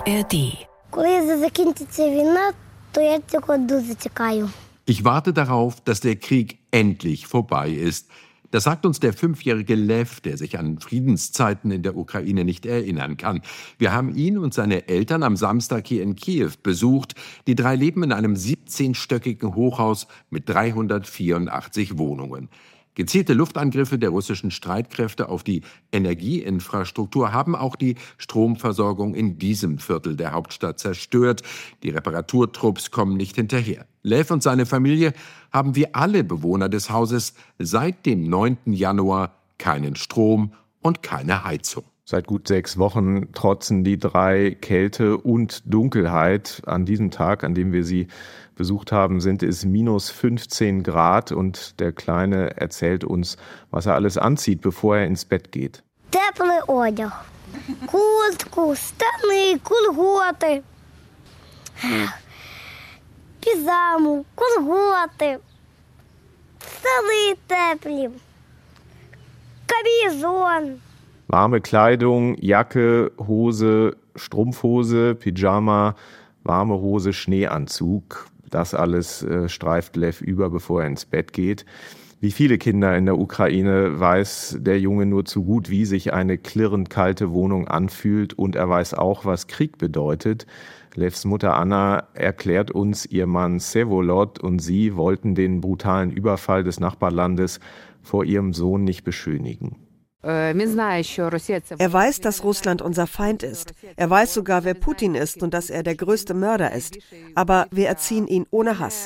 ARD. Ich warte darauf, dass der Krieg endlich vorbei ist. Das sagt uns der 5-jährige Lev, der sich an Friedenszeiten in der Ukraine nicht erinnern kann. Wir haben ihn und seine Eltern am Samstag hier in Kiew besucht. Die 3 leben in einem 17-stöckigen Hochhaus mit 384 Wohnungen. Gezielte Luftangriffe der russischen Streitkräfte auf die Energieinfrastruktur haben auch die Stromversorgung in diesem Viertel der Hauptstadt zerstört. Die Reparaturtrupps kommen nicht hinterher. Lev und seine Familie haben wie alle Bewohner des Hauses seit dem 9. Januar keinen Strom und keine Heizung. Seit gut 6 Wochen trotzen die 3 Kälte und Dunkelheit. An diesem Tag, an dem wir sie besucht haben, sind es minus 15 Grad und der Kleine erzählt uns, was er alles anzieht, bevor er ins Bett geht. Теплий одяг, куртку, штани, колготи, піжаму, колготи, штани теплі, кабізон. Warme Kleidung, Jacke, Hose, Strumpfhose, Pyjama, warme Hose, Schneeanzug. Das alles streift Lev über, bevor er ins Bett geht. Wie viele Kinder in der Ukraine weiß der Junge nur zu gut, wie sich eine klirrend kalte Wohnung anfühlt. Und er weiß auch, was Krieg bedeutet. Levs Mutter Anna erklärt uns, ihr Mann Vsevolod und sie wollten den brutalen Überfall des Nachbarlandes vor ihrem Sohn nicht beschönigen. Er weiß, dass Russland unser Feind ist. Er weiß sogar, wer Putin ist und dass er der größte Mörder ist. Aber wir erziehen ihn ohne Hass.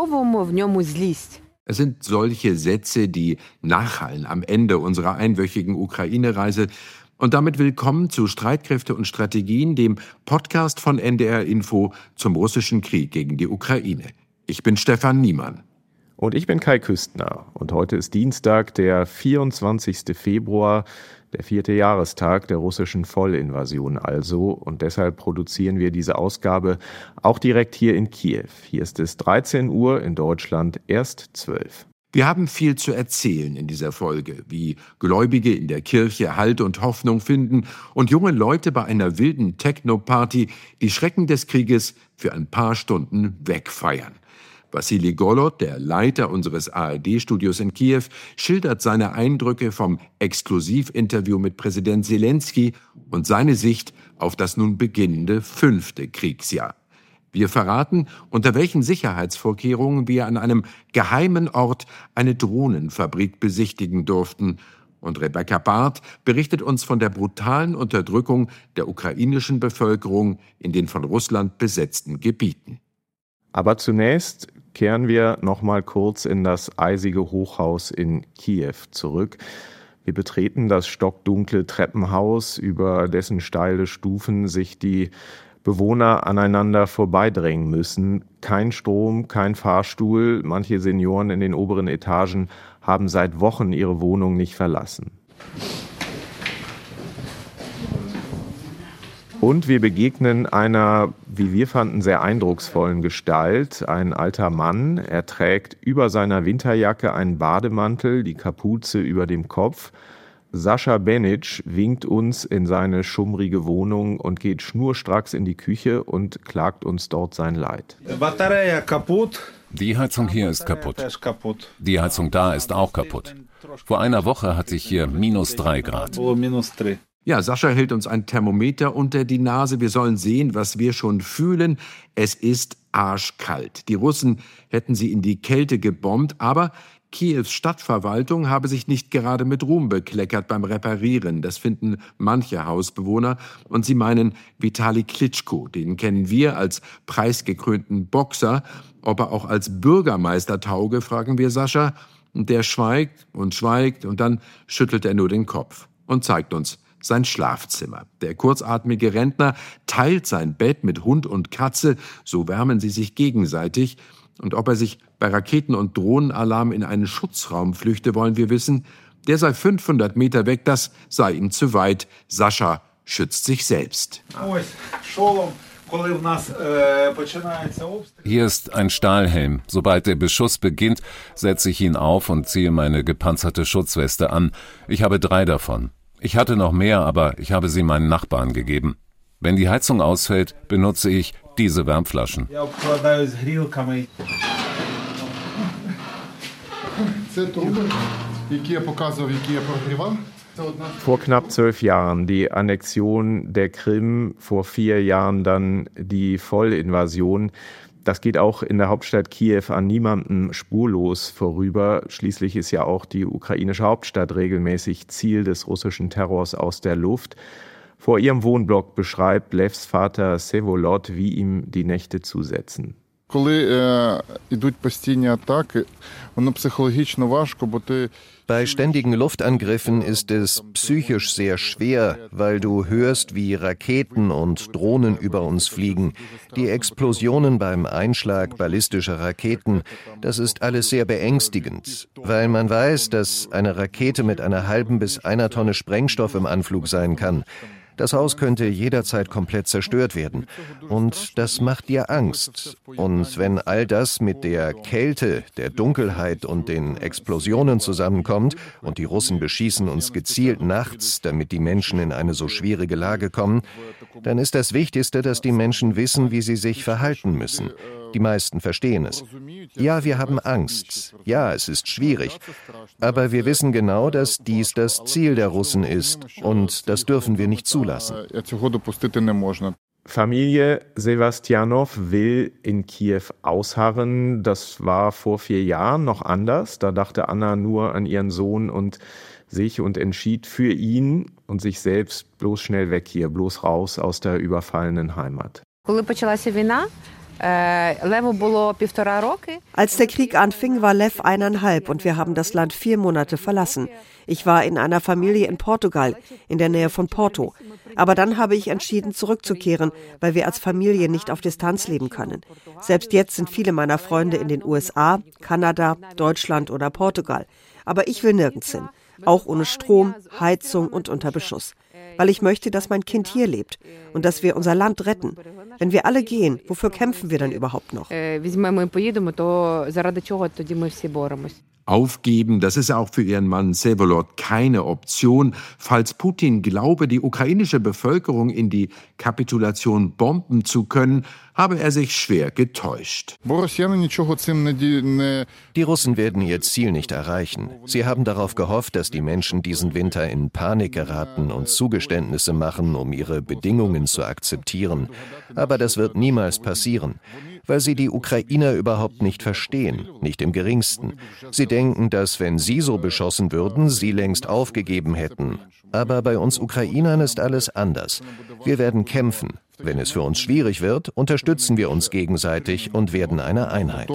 Es sind solche Sätze, die nachhallen am Ende unserer einwöchigen Ukraine-Reise. Und damit willkommen zu Streitkräfte und Strategien, dem Podcast von NDR Info zum russischen Krieg gegen die Ukraine. Ich bin Stefan Niemann. Und ich bin Kai Küstner und heute ist Dienstag, der 24. Februar, der 4. Jahrestag der russischen Vollinvasion also. Und deshalb produzieren wir diese Ausgabe auch direkt hier in Kiew. Hier ist es 13 Uhr, in Deutschland erst 12. Wir haben viel zu erzählen in dieser Folge, wie Gläubige in der Kirche Halt und Hoffnung finden und junge Leute bei einer wilden Techno-Party die Schrecken des Krieges für ein paar Stunden wegfeiern. Wassili Golod, der Leiter unseres ARD-Studios in Kiew, schildert seine Eindrücke vom Exklusivinterview mit Präsident Selenskyj und seine Sicht auf das nun beginnende 5. Kriegsjahr. Wir verraten, unter welchen Sicherheitsvorkehrungen wir an einem geheimen Ort eine Drohnenfabrik besichtigen durften. Und Rebecca Barth berichtet uns von der brutalen Unterdrückung der ukrainischen Bevölkerung in den von Russland besetzten Gebieten. Aber zunächst kehren wir noch mal kurz in das eisige Hochhaus in Kiew zurück. Wir betreten das stockdunkle Treppenhaus, über dessen steile Stufen sich die Bewohner aneinander vorbeidrängen müssen. Kein Strom, kein Fahrstuhl. Manche Senioren in den oberen Etagen haben seit Wochen ihre Wohnung nicht verlassen. Und wir begegnen einer, wie wir fanden, sehr eindrucksvollen Gestalt. Ein alter Mann. Er trägt über seiner Winterjacke einen Bademantel, die Kapuze über dem Kopf. Sascha Benic winkt uns in seine schummrige Wohnung und geht schnurstracks in die Küche und klagt uns dort sein Leid. Die Heizung hier ist kaputt. Die Heizung da ist auch kaputt. Vor einer Woche hatte ich hier minus 3 Grad. Ja, Sascha hält uns ein Thermometer unter die Nase. Wir sollen sehen, was wir schon fühlen. Es ist arschkalt. Die Russen hätten sie in die Kälte gebombt, aber Kiews Stadtverwaltung habe sich nicht gerade mit Ruhm bekleckert beim Reparieren. Das finden manche Hausbewohner. Und sie meinen Vitali Klitschko. Den kennen wir als preisgekrönten Boxer. Ob er auch als Bürgermeister tauge, fragen wir Sascha. Und der schweigt und dann schüttelt er nur den Kopf und zeigt uns sein Schlafzimmer. Der kurzatmige Rentner teilt sein Bett mit Hund und Katze, so wärmen sie sich gegenseitig. Und ob er sich bei Raketen- und Drohnenalarm in einen Schutzraum flüchte, wollen wir wissen. Der sei 500 Meter weg, das sei ihm zu weit. Sascha schützt sich selbst. Hier ist ein Stahlhelm. Sobald der Beschuss beginnt, setze ich ihn auf und ziehe meine gepanzerte Schutzweste an. Ich habe 3 davon. Ich hatte noch mehr, aber ich habe sie meinen Nachbarn gegeben. Wenn die Heizung ausfällt, benutze ich diese Wärmflaschen. Vor knapp 12 Jahren die Annexion der Krim, vor 4 Jahren dann die Vollinvasion. Das geht auch in der Hauptstadt Kiew an niemandem spurlos vorüber. Schließlich ist ja auch die ukrainische Hauptstadt regelmäßig Ziel des russischen Terrors aus der Luft. Vor ihrem Wohnblock beschreibt Levs Vater Vsevolod, wie ihm die Nächte zusetzen. Bei ständigen Luftangriffen ist es psychisch sehr schwer, weil du hörst, wie Raketen und Drohnen über uns fliegen. Die Explosionen beim Einschlag ballistischer Raketen, das ist alles sehr beängstigend, weil man weiß, dass eine Rakete mit einer halben bis einer Tonne Sprengstoff im Anflug sein kann. Das Haus könnte jederzeit komplett zerstört werden. Und das macht dir Angst. Und wenn all das mit der Kälte, der Dunkelheit und den Explosionen zusammenkommt und die Russen beschießen uns gezielt nachts, damit die Menschen in eine so schwierige Lage kommen, dann ist das Wichtigste, dass die Menschen wissen, wie sie sich verhalten müssen. Die meisten verstehen es. Ja, wir haben Angst. Ja, es ist schwierig. Aber wir wissen genau, dass dies das Ziel der Russen ist. Und das dürfen wir nicht zulassen. Familie Sewastjanow will in Kiew ausharren. Das war vor 4 Jahren noch anders. Da dachte Anna nur an ihren Sohn und sich und entschied für ihn und sich selbst bloß schnell weg hier, bloß raus aus der überfallenen Heimat. Als der Krieg anfing, war Lev 1,5 und wir haben das Land 4 Monate verlassen. Ich war in einer Familie in Portugal, in der Nähe von Porto. Aber dann habe ich entschieden, zurückzukehren, weil wir als Familie nicht auf Distanz leben können. Selbst jetzt sind viele meiner Freunde in den USA, Kanada, Deutschland oder Portugal. Aber ich will nirgends hin, auch ohne Strom, Heizung und unter Beschuss. Weil ich möchte, dass mein Kind hier lebt und dass wir unser Land retten. Wenn wir alle gehen, wofür kämpfen wir dann überhaupt noch? Aufgeben, das ist auch für ihren Mann Vsevolod keine Option. Falls Putin glaube, die ukrainische Bevölkerung in die Kapitulation bomben zu können, habe er sich schwer getäuscht. Die Russen werden ihr Ziel nicht erreichen. Sie haben darauf gehofft, dass die Menschen diesen Winter in Panik geraten und Zugeständnisse machen, um ihre Bedingungen zu akzeptieren. Aber das wird niemals passieren, weil sie die Ukrainer überhaupt nicht verstehen, nicht im geringsten. Sie denken, dass, wenn sie so beschossen würden, sie längst aufgegeben hätten. Aber bei uns Ukrainern ist alles anders. Wir werden kämpfen. Wenn es für uns schwierig wird, unterstützen wir uns gegenseitig und werden eine Einheit.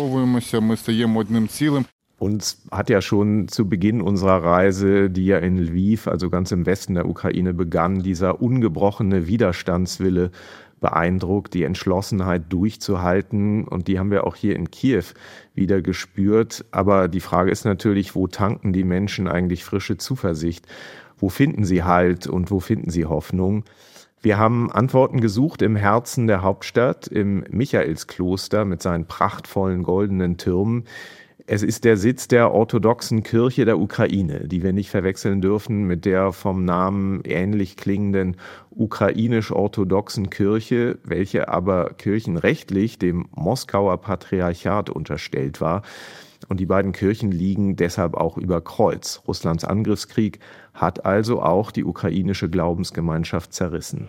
Uns hat ja schon zu Beginn unserer Reise, die ja in Lviv, also ganz im Westen der Ukraine, begann, dieser ungebrochene Widerstandswille beeindruckt, die Entschlossenheit durchzuhalten. Und die haben wir auch hier in Kiew wieder gespürt. Aber die Frage ist natürlich, wo tanken die Menschen eigentlich frische Zuversicht? Wo finden sie Halt und wo finden sie Hoffnung? Wir haben Antworten gesucht im Herzen der Hauptstadt, im Michaelskloster mit seinen prachtvollen goldenen Türmen. Es ist der Sitz der orthodoxen Kirche der Ukraine, die wir nicht verwechseln dürfen mit der vom Namen ähnlich klingenden ukrainisch-orthodoxen Kirche, welche aber kirchenrechtlich dem Moskauer Patriarchat unterstellt war. Und die beiden Kirchen liegen deshalb auch über Kreuz. Russlands Angriffskrieg hat also auch die ukrainische Glaubensgemeinschaft zerrissen.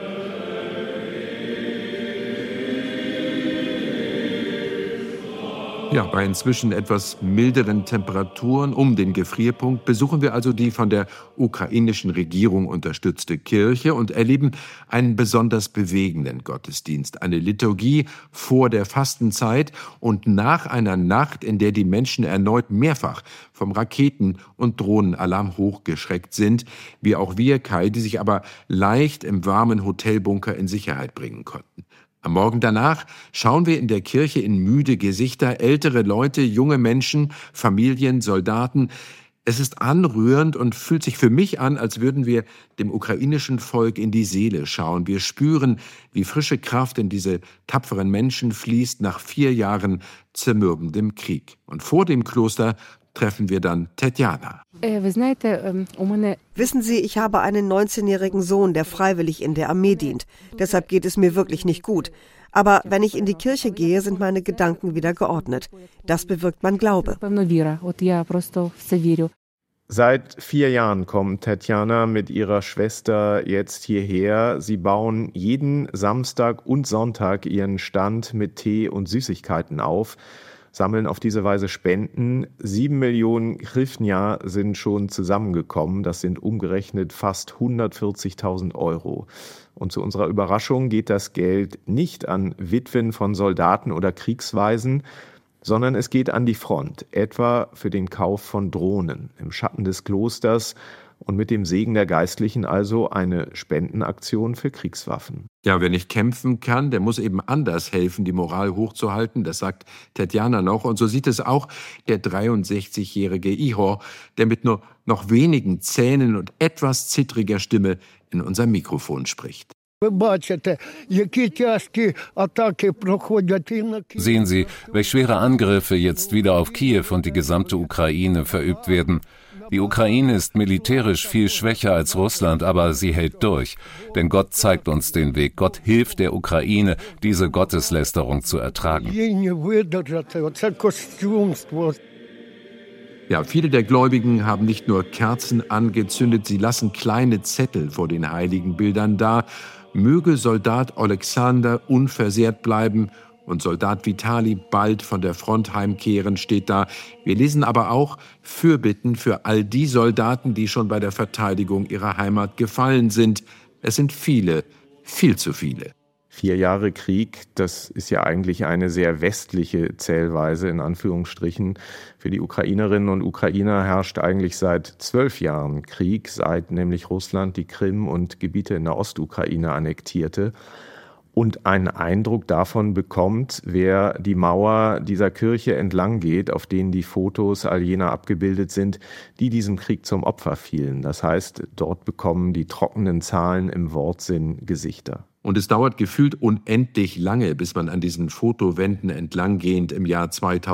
Ja, bei inzwischen etwas milderen Temperaturen um den Gefrierpunkt besuchen wir also die von der ukrainischen Regierung unterstützte Kirche und erleben einen besonders bewegenden Gottesdienst, eine Liturgie vor der Fastenzeit und nach einer Nacht, in der die Menschen erneut mehrfach vom Raketen- und Drohnenalarm hochgeschreckt sind, wie auch wir, Kai, die sich aber leicht im warmen Hotelbunker in Sicherheit bringen konnten. Am Morgen danach schauen wir in der Kirche in müde Gesichter, ältere Leute, junge Menschen, Familien, Soldaten. Es ist anrührend und fühlt sich für mich an, als würden wir dem ukrainischen Volk in die Seele schauen. Wir spüren, wie frische Kraft in diese tapferen Menschen fließt nach 4 Jahren zermürbendem Krieg. Und vor dem Kloster treffen wir dann Tetjana. Wissen Sie, ich habe einen 19-jährigen Sohn, der freiwillig in der Armee dient. Deshalb geht es mir wirklich nicht gut. Aber wenn ich in die Kirche gehe, sind meine Gedanken wieder geordnet. Das bewirkt mein Glaube. Seit 4 Jahren kommt Tatjana mit ihrer Schwester jetzt hierher. Sie bauen jeden Samstag und Sonntag ihren Stand mit Tee und Süßigkeiten auf, sammeln auf diese Weise Spenden. 7 Millionen hryvnia sind schon zusammengekommen. Das sind umgerechnet fast 140.000 Euro. Und zu unserer Überraschung geht das Geld nicht an Witwen von Soldaten oder Kriegswaisen, sondern es geht an die Front, etwa für den Kauf von Drohnen im Schatten des Klosters und mit dem Segen der Geistlichen also eine Spendenaktion für Kriegswaffen. Ja, wer nicht kämpfen kann, der muss eben anders helfen, die Moral hochzuhalten. Das sagt Tatjana noch. Und so sieht es auch der 63-jährige Ihor, der mit nur noch wenigen Zähnen und etwas zittriger Stimme in unser Mikrofon spricht. Sehen Sie, welch schwere Angriffe jetzt wieder auf Kiew und die gesamte Ukraine verübt werden. Die Ukraine ist militärisch viel schwächer als Russland, aber sie hält durch. Denn Gott zeigt uns den Weg. Gott hilft der Ukraine, diese Gotteslästerung zu ertragen. Ja, viele der Gläubigen haben nicht nur Kerzen angezündet, sie lassen kleine Zettel vor den heiligen Bildern da. Möge Soldat Alexander unversehrt bleiben und Soldat Vitali bald von der Front heimkehren, steht da. Wir lesen aber auch Fürbitten für all die Soldaten, die schon bei der Verteidigung ihrer Heimat gefallen sind. Es sind viele, viel zu viele. 4 Jahre Krieg, das ist ja eigentlich eine sehr westliche Zählweise, in Anführungsstrichen. Für die Ukrainerinnen und Ukrainer herrscht eigentlich seit 12 Jahren Krieg, seit nämlich Russland die Krim und Gebiete in der Ostukraine annektierte. Und einen Eindruck davon bekommt, wer die Mauer dieser Kirche entlang geht, auf denen die Fotos all jener abgebildet sind, die diesem Krieg zum Opfer fielen. Das heißt, dort bekommen die trockenen Zahlen im Wortsinn Gesichter. Und es dauert gefühlt unendlich lange, bis man an diesen Fotowänden entlanggehend im Jahr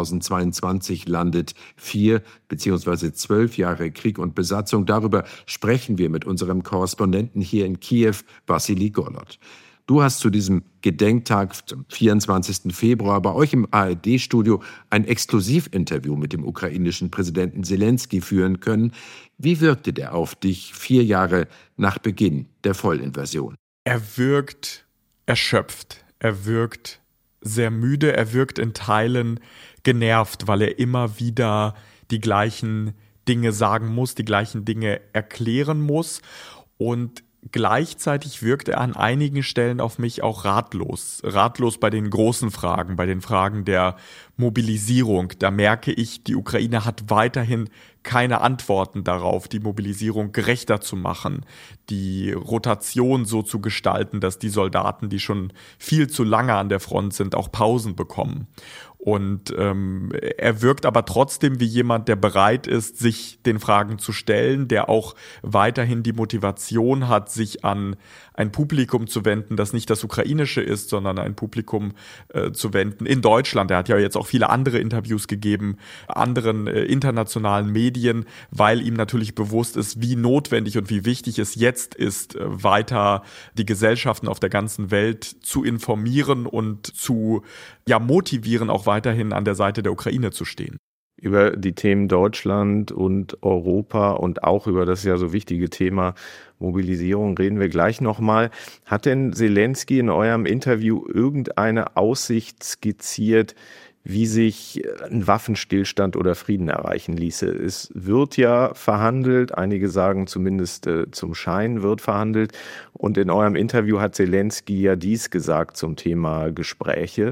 2022 landet. 4 bzw. 12 Jahre Krieg und Besatzung. Darüber sprechen wir mit unserem Korrespondenten hier in Kiew, Wassili Golod. Du hast zu diesem Gedenktag zum 24. Februar bei euch im ARD-Studio ein Exklusivinterview mit dem ukrainischen Präsidenten Selenskyj führen können. Wie wirkte der auf dich 4 Jahre nach Beginn der Vollinvasion? Er wirkt erschöpft, er wirkt sehr müde, er wirkt in Teilen genervt, weil er immer wieder die gleichen Dinge sagen muss, die gleichen Dinge erklären muss, und gleichzeitig wirkt er an einigen Stellen auf mich auch ratlos. Ratlos bei den großen Fragen, bei den Fragen der Mobilisierung. Da merke ich, die Ukraine hat weiterhin keine Antworten darauf, die Mobilisierung gerechter zu machen, die Rotation so zu gestalten, dass die Soldaten, die schon viel zu lange an der Front sind, auch Pausen bekommen. Und er wirkt aber trotzdem wie jemand, der bereit ist, sich den Fragen zu stellen, der auch weiterhin die Motivation hat, sich an ein Publikum zu wenden, das nicht das ukrainische ist, sondern ein Publikum zu wenden in Deutschland. Er hat ja jetzt auch viele andere Interviews gegeben, anderen internationalen Medien, weil ihm natürlich bewusst ist, wie notwendig und wie wichtig es jetzt ist, weiter die Gesellschaften auf der ganzen Welt zu informieren und zu motivieren, auch weiterhin an der Seite der Ukraine zu stehen. Über die Themen Deutschland und Europa und auch über das ja so wichtige Thema Mobilisierung reden wir gleich nochmal. Hat denn Selenskyj in eurem Interview irgendeine Aussicht skizziert, wie sich ein Waffenstillstand oder Frieden erreichen ließe? Es wird ja verhandelt, einige sagen zumindest zum Schein wird verhandelt. Und in eurem Interview hat Selenskyj ja dies gesagt zum Thema Gespräche.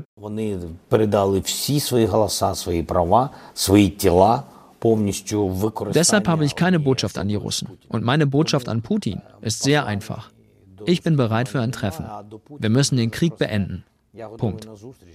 Deshalb habe ich keine Botschaft an die Russen. Und meine Botschaft an Putin ist sehr einfach. Ich bin bereit für ein Treffen. Wir müssen den Krieg beenden. Punkt.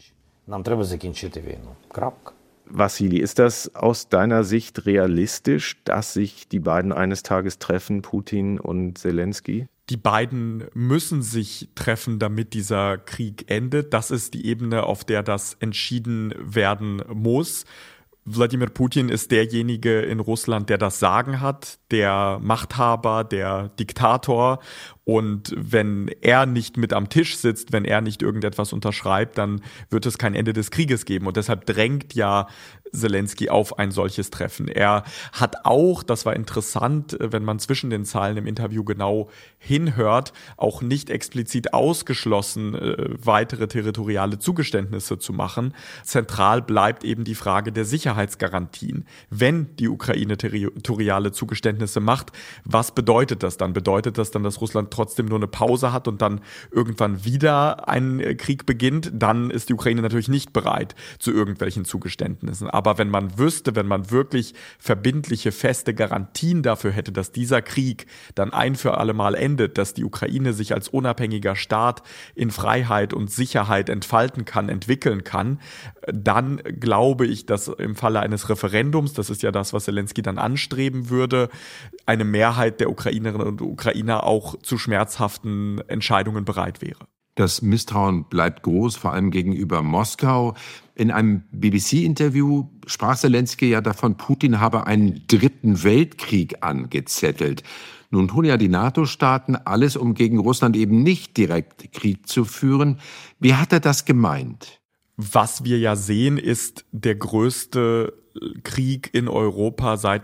Wassili, ist das aus deiner Sicht realistisch, dass sich die beiden eines Tages treffen, Putin und Selenskyj? Die beiden müssen sich treffen, damit dieser Krieg endet. Das ist die Ebene, auf der das entschieden werden muss. Wladimir Putin ist derjenige in Russland, der das Sagen hat, der Machthaber, der Diktator. Und wenn er nicht mit am Tisch sitzt, wenn er nicht irgendetwas unterschreibt, dann wird es kein Ende des Krieges geben. Und deshalb drängt ja Selenskyj auf ein solches Treffen. Er hat auch, das war interessant, wenn man zwischen den Zeilen im Interview genau hinhört, auch nicht explizit ausgeschlossen, weitere territoriale Zugeständnisse zu machen. Zentral bleibt eben die Frage der Sicherheitsgarantien. Wenn die Ukraine territoriale Zugeständnisse macht, was bedeutet das dann? Bedeutet das dann, dass Russland trotzdem nur eine Pause hat und dann irgendwann wieder ein Krieg beginnt? Dann ist die Ukraine natürlich nicht bereit zu irgendwelchen Zugeständnissen. Aber wenn man wüsste, wenn man wirklich verbindliche, feste Garantien dafür hätte, dass dieser Krieg dann ein für alle Mal endet, dass die Ukraine sich als unabhängiger Staat in Freiheit und Sicherheit entfalten kann, entwickeln kann, dann glaube ich, dass im Falle eines Referendums, das ist ja das, was Selenskyj dann anstreben würde, eine Mehrheit der Ukrainerinnen und Ukrainer auch zu schmerzhaften Entscheidungen bereit wäre. Das Misstrauen bleibt groß, vor allem gegenüber Moskau. In einem BBC-Interview sprach Selenskyj ja davon, Putin habe einen dritten Weltkrieg angezettelt. Nun tun ja die NATO-Staaten alles, um gegen Russland eben nicht direkt Krieg zu führen. Wie hat er das gemeint? Was wir ja sehen, ist der größte Krieg in Europa seit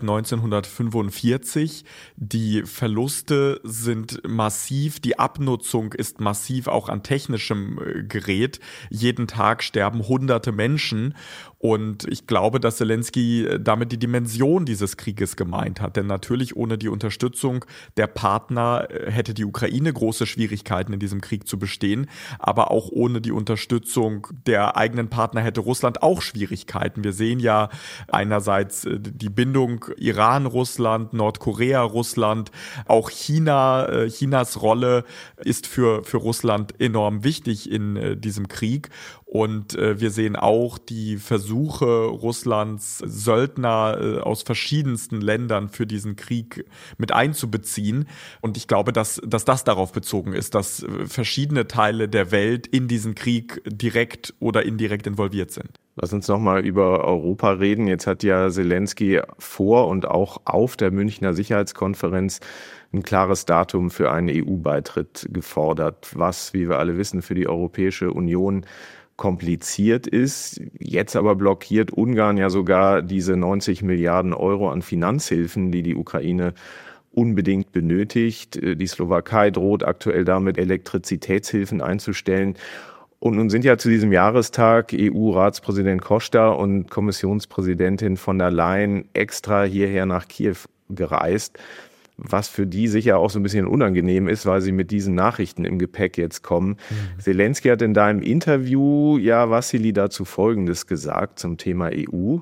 1945. Die Verluste sind massiv, die Abnutzung ist massiv, auch an technischem Gerät. Jeden Tag sterben Hunderte Menschen. Und ich glaube, dass Selenskyj damit die Dimension dieses Krieges gemeint hat. Denn natürlich ohne die Unterstützung der Partner hätte die Ukraine große Schwierigkeiten in diesem Krieg zu bestehen. Aber auch ohne die Unterstützung der eigenen Partner hätte Russland auch Schwierigkeiten. Wir sehen ja einerseits die Bindung Iran-Russland, Nordkorea-Russland, auch China. Chinas Rolle ist für Russland enorm wichtig in diesem Krieg. Und wir sehen auch die Versuche Russlands, Söldner aus verschiedensten Ländern für diesen Krieg mit einzubeziehen. Und ich glaube, dass das darauf bezogen ist, dass verschiedene Teile der Welt in diesen Krieg direkt oder indirekt involviert sind. Lass uns noch mal über Europa reden. Jetzt hat ja Selenskyj vor und auch auf der Münchner Sicherheitskonferenz ein klares Datum für einen EU-Beitritt gefordert, was, wie wir alle wissen, für die Europäische Union kompliziert ist. Jetzt aber blockiert Ungarn ja sogar diese 90 Milliarden Euro an Finanzhilfen, die die Ukraine unbedingt benötigt. Die Slowakei droht aktuell damit, Elektrizitätshilfen einzustellen. Und nun sind ja zu diesem Jahrestag EU-Ratspräsident Costa und Kommissionspräsidentin von der Leyen extra hierher nach Kiew gereist, was für die sicher auch so ein bisschen unangenehm ist, weil sie mit diesen Nachrichten im Gepäck jetzt kommen. Selenskyj hat in deinem Interview ja Wassili dazu Folgendes gesagt zum Thema EU.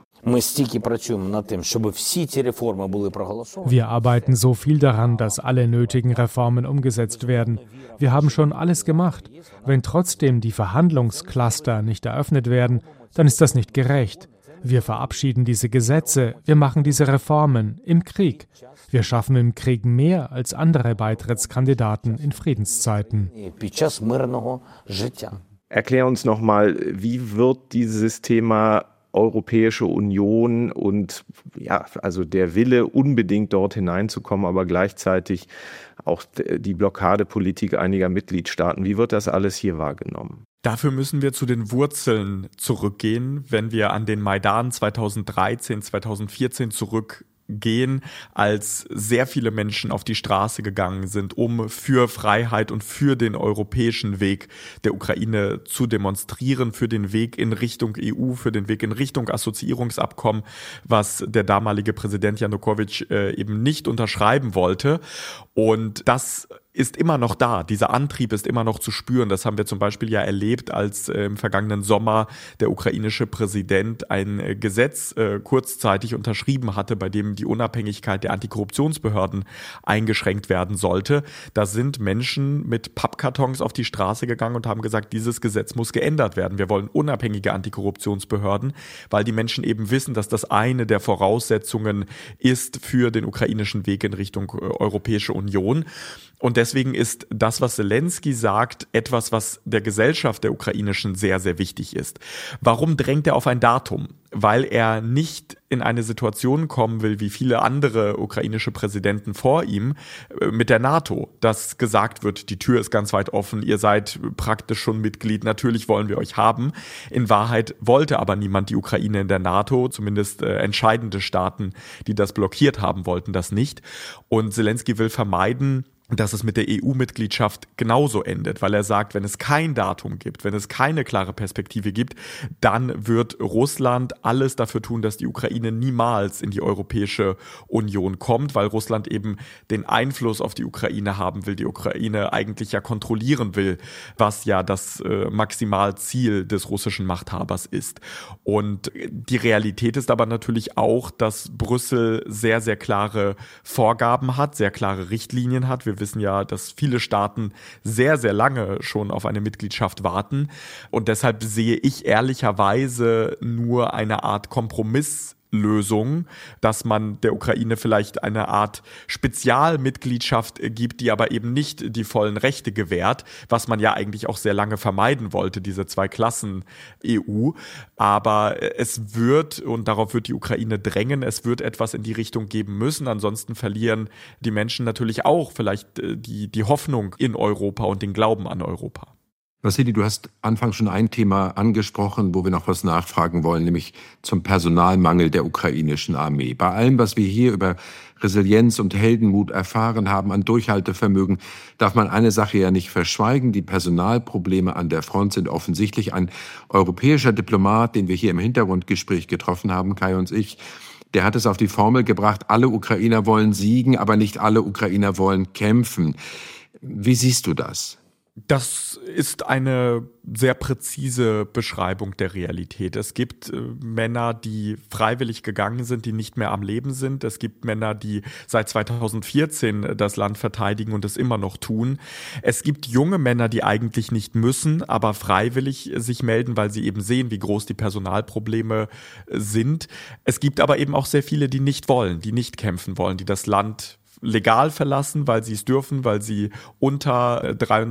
Wir arbeiten so viel daran, dass alle nötigen Reformen umgesetzt werden. Wir haben schon alles gemacht. Wenn trotzdem die Verhandlungscluster nicht eröffnet werden, dann ist das nicht gerecht. Wir verabschieden diese Gesetze, wir machen diese Reformen im Krieg. Wir schaffen im Krieg mehr als andere Beitrittskandidaten in Friedenszeiten. Erklär uns nochmal, wie wird dieses Thema Europäische Union und ja, also der Wille, unbedingt dort hineinzukommen, aber gleichzeitig auch die Blockadepolitik einiger Mitgliedstaaten, wie wird das alles hier wahrgenommen? Dafür müssen wir zu den Wurzeln zurückgehen, wenn wir an den Maidan 2013, 2014 zurückgehen, als sehr viele Menschen auf die Straße gegangen sind, um für Freiheit und für den europäischen Weg der Ukraine zu demonstrieren, für den Weg in Richtung EU, für den Weg in Richtung Assoziierungsabkommen, was der damalige Präsident Janukowitsch eben nicht unterschreiben wollte. Und das ist immer noch da. Dieser Antrieb ist immer noch zu spüren. Das haben wir zum Beispiel ja erlebt, als im vergangenen Sommer der ukrainische Präsident ein Gesetz kurzzeitig unterschrieben hatte, bei dem die Unabhängigkeit der Antikorruptionsbehörden eingeschränkt werden sollte. Da sind Menschen mit Pappkartons auf die Straße gegangen und haben gesagt, dieses Gesetz muss geändert werden. Wir wollen unabhängige Antikorruptionsbehörden, weil die Menschen eben wissen, dass das eine der Voraussetzungen ist für den ukrainischen Weg in Richtung Europäische Union. Und deswegen ist das, was Selenskyj sagt, etwas, was der Gesellschaft der ukrainischen sehr, sehr wichtig ist. Warum drängt er auf ein Datum? Weil er nicht in eine Situation kommen will, wie viele andere ukrainische Präsidenten vor ihm, mit der NATO, dass gesagt wird, die Tür ist ganz weit offen, ihr seid praktisch schon Mitglied, natürlich wollen wir euch haben. In Wahrheit wollte aber niemand die Ukraine in der NATO, zumindest entscheidende Staaten, die das blockiert haben, wollten das nicht. Und Selenskyj will vermeiden, dass es mit der EU-Mitgliedschaft genauso endet, weil er sagt, wenn es kein Datum gibt, wenn es keine klare Perspektive gibt, dann wird Russland alles dafür tun, dass die Ukraine niemals in die Europäische Union kommt, weil Russland eben den Einfluss auf die Ukraine haben will, die Ukraine eigentlich ja kontrollieren will, was ja das Maximalziel des russischen Machthabers ist. Und die Realität ist aber natürlich auch, dass Brüssel sehr, sehr klare Vorgaben hat, sehr klare Richtlinien hat. Wir wissen ja, dass viele Staaten sehr, sehr lange schon auf eine Mitgliedschaft warten. Und deshalb sehe ich ehrlicherweise nur eine Art Kompromisslösung, dass man der Ukraine vielleicht eine Art Spezialmitgliedschaft gibt, die aber eben nicht die vollen Rechte gewährt, was man ja eigentlich auch sehr lange vermeiden wollte, diese Zwei-Klassen-EU. Aber es wird, und darauf wird die Ukraine drängen, es wird etwas in die Richtung geben müssen. Ansonsten verlieren die Menschen natürlich auch vielleicht die Hoffnung in Europa und den Glauben an Europa. Wassili, du hast anfangs schon ein Thema angesprochen, wo wir noch was nachfragen wollen, nämlich zum Personalmangel der ukrainischen Armee. Bei allem, was wir hier über Resilienz und Heldenmut erfahren haben, an Durchhaltevermögen, darf man eine Sache ja nicht verschweigen. Die Personalprobleme an der Front sind offensichtlich. Ein europäischer Diplomat, den wir hier im Hintergrundgespräch getroffen haben, Kai und ich, der hat es auf die Formel gebracht, alle Ukrainer wollen siegen, aber nicht alle Ukrainer wollen kämpfen. Wie siehst du das? Das ist eine sehr präzise Beschreibung der Realität. Es gibt Männer, die freiwillig gegangen sind, die nicht mehr am Leben sind. Es gibt Männer, die seit 2014 das Land verteidigen und es immer noch tun. Es gibt junge Männer, die eigentlich nicht müssen, aber freiwillig sich melden, weil sie eben sehen, wie groß die Personalprobleme sind. Es gibt aber eben auch sehr viele, die nicht wollen, die nicht kämpfen wollen, die das Land legal verlassen, weil sie es dürfen, weil sie unter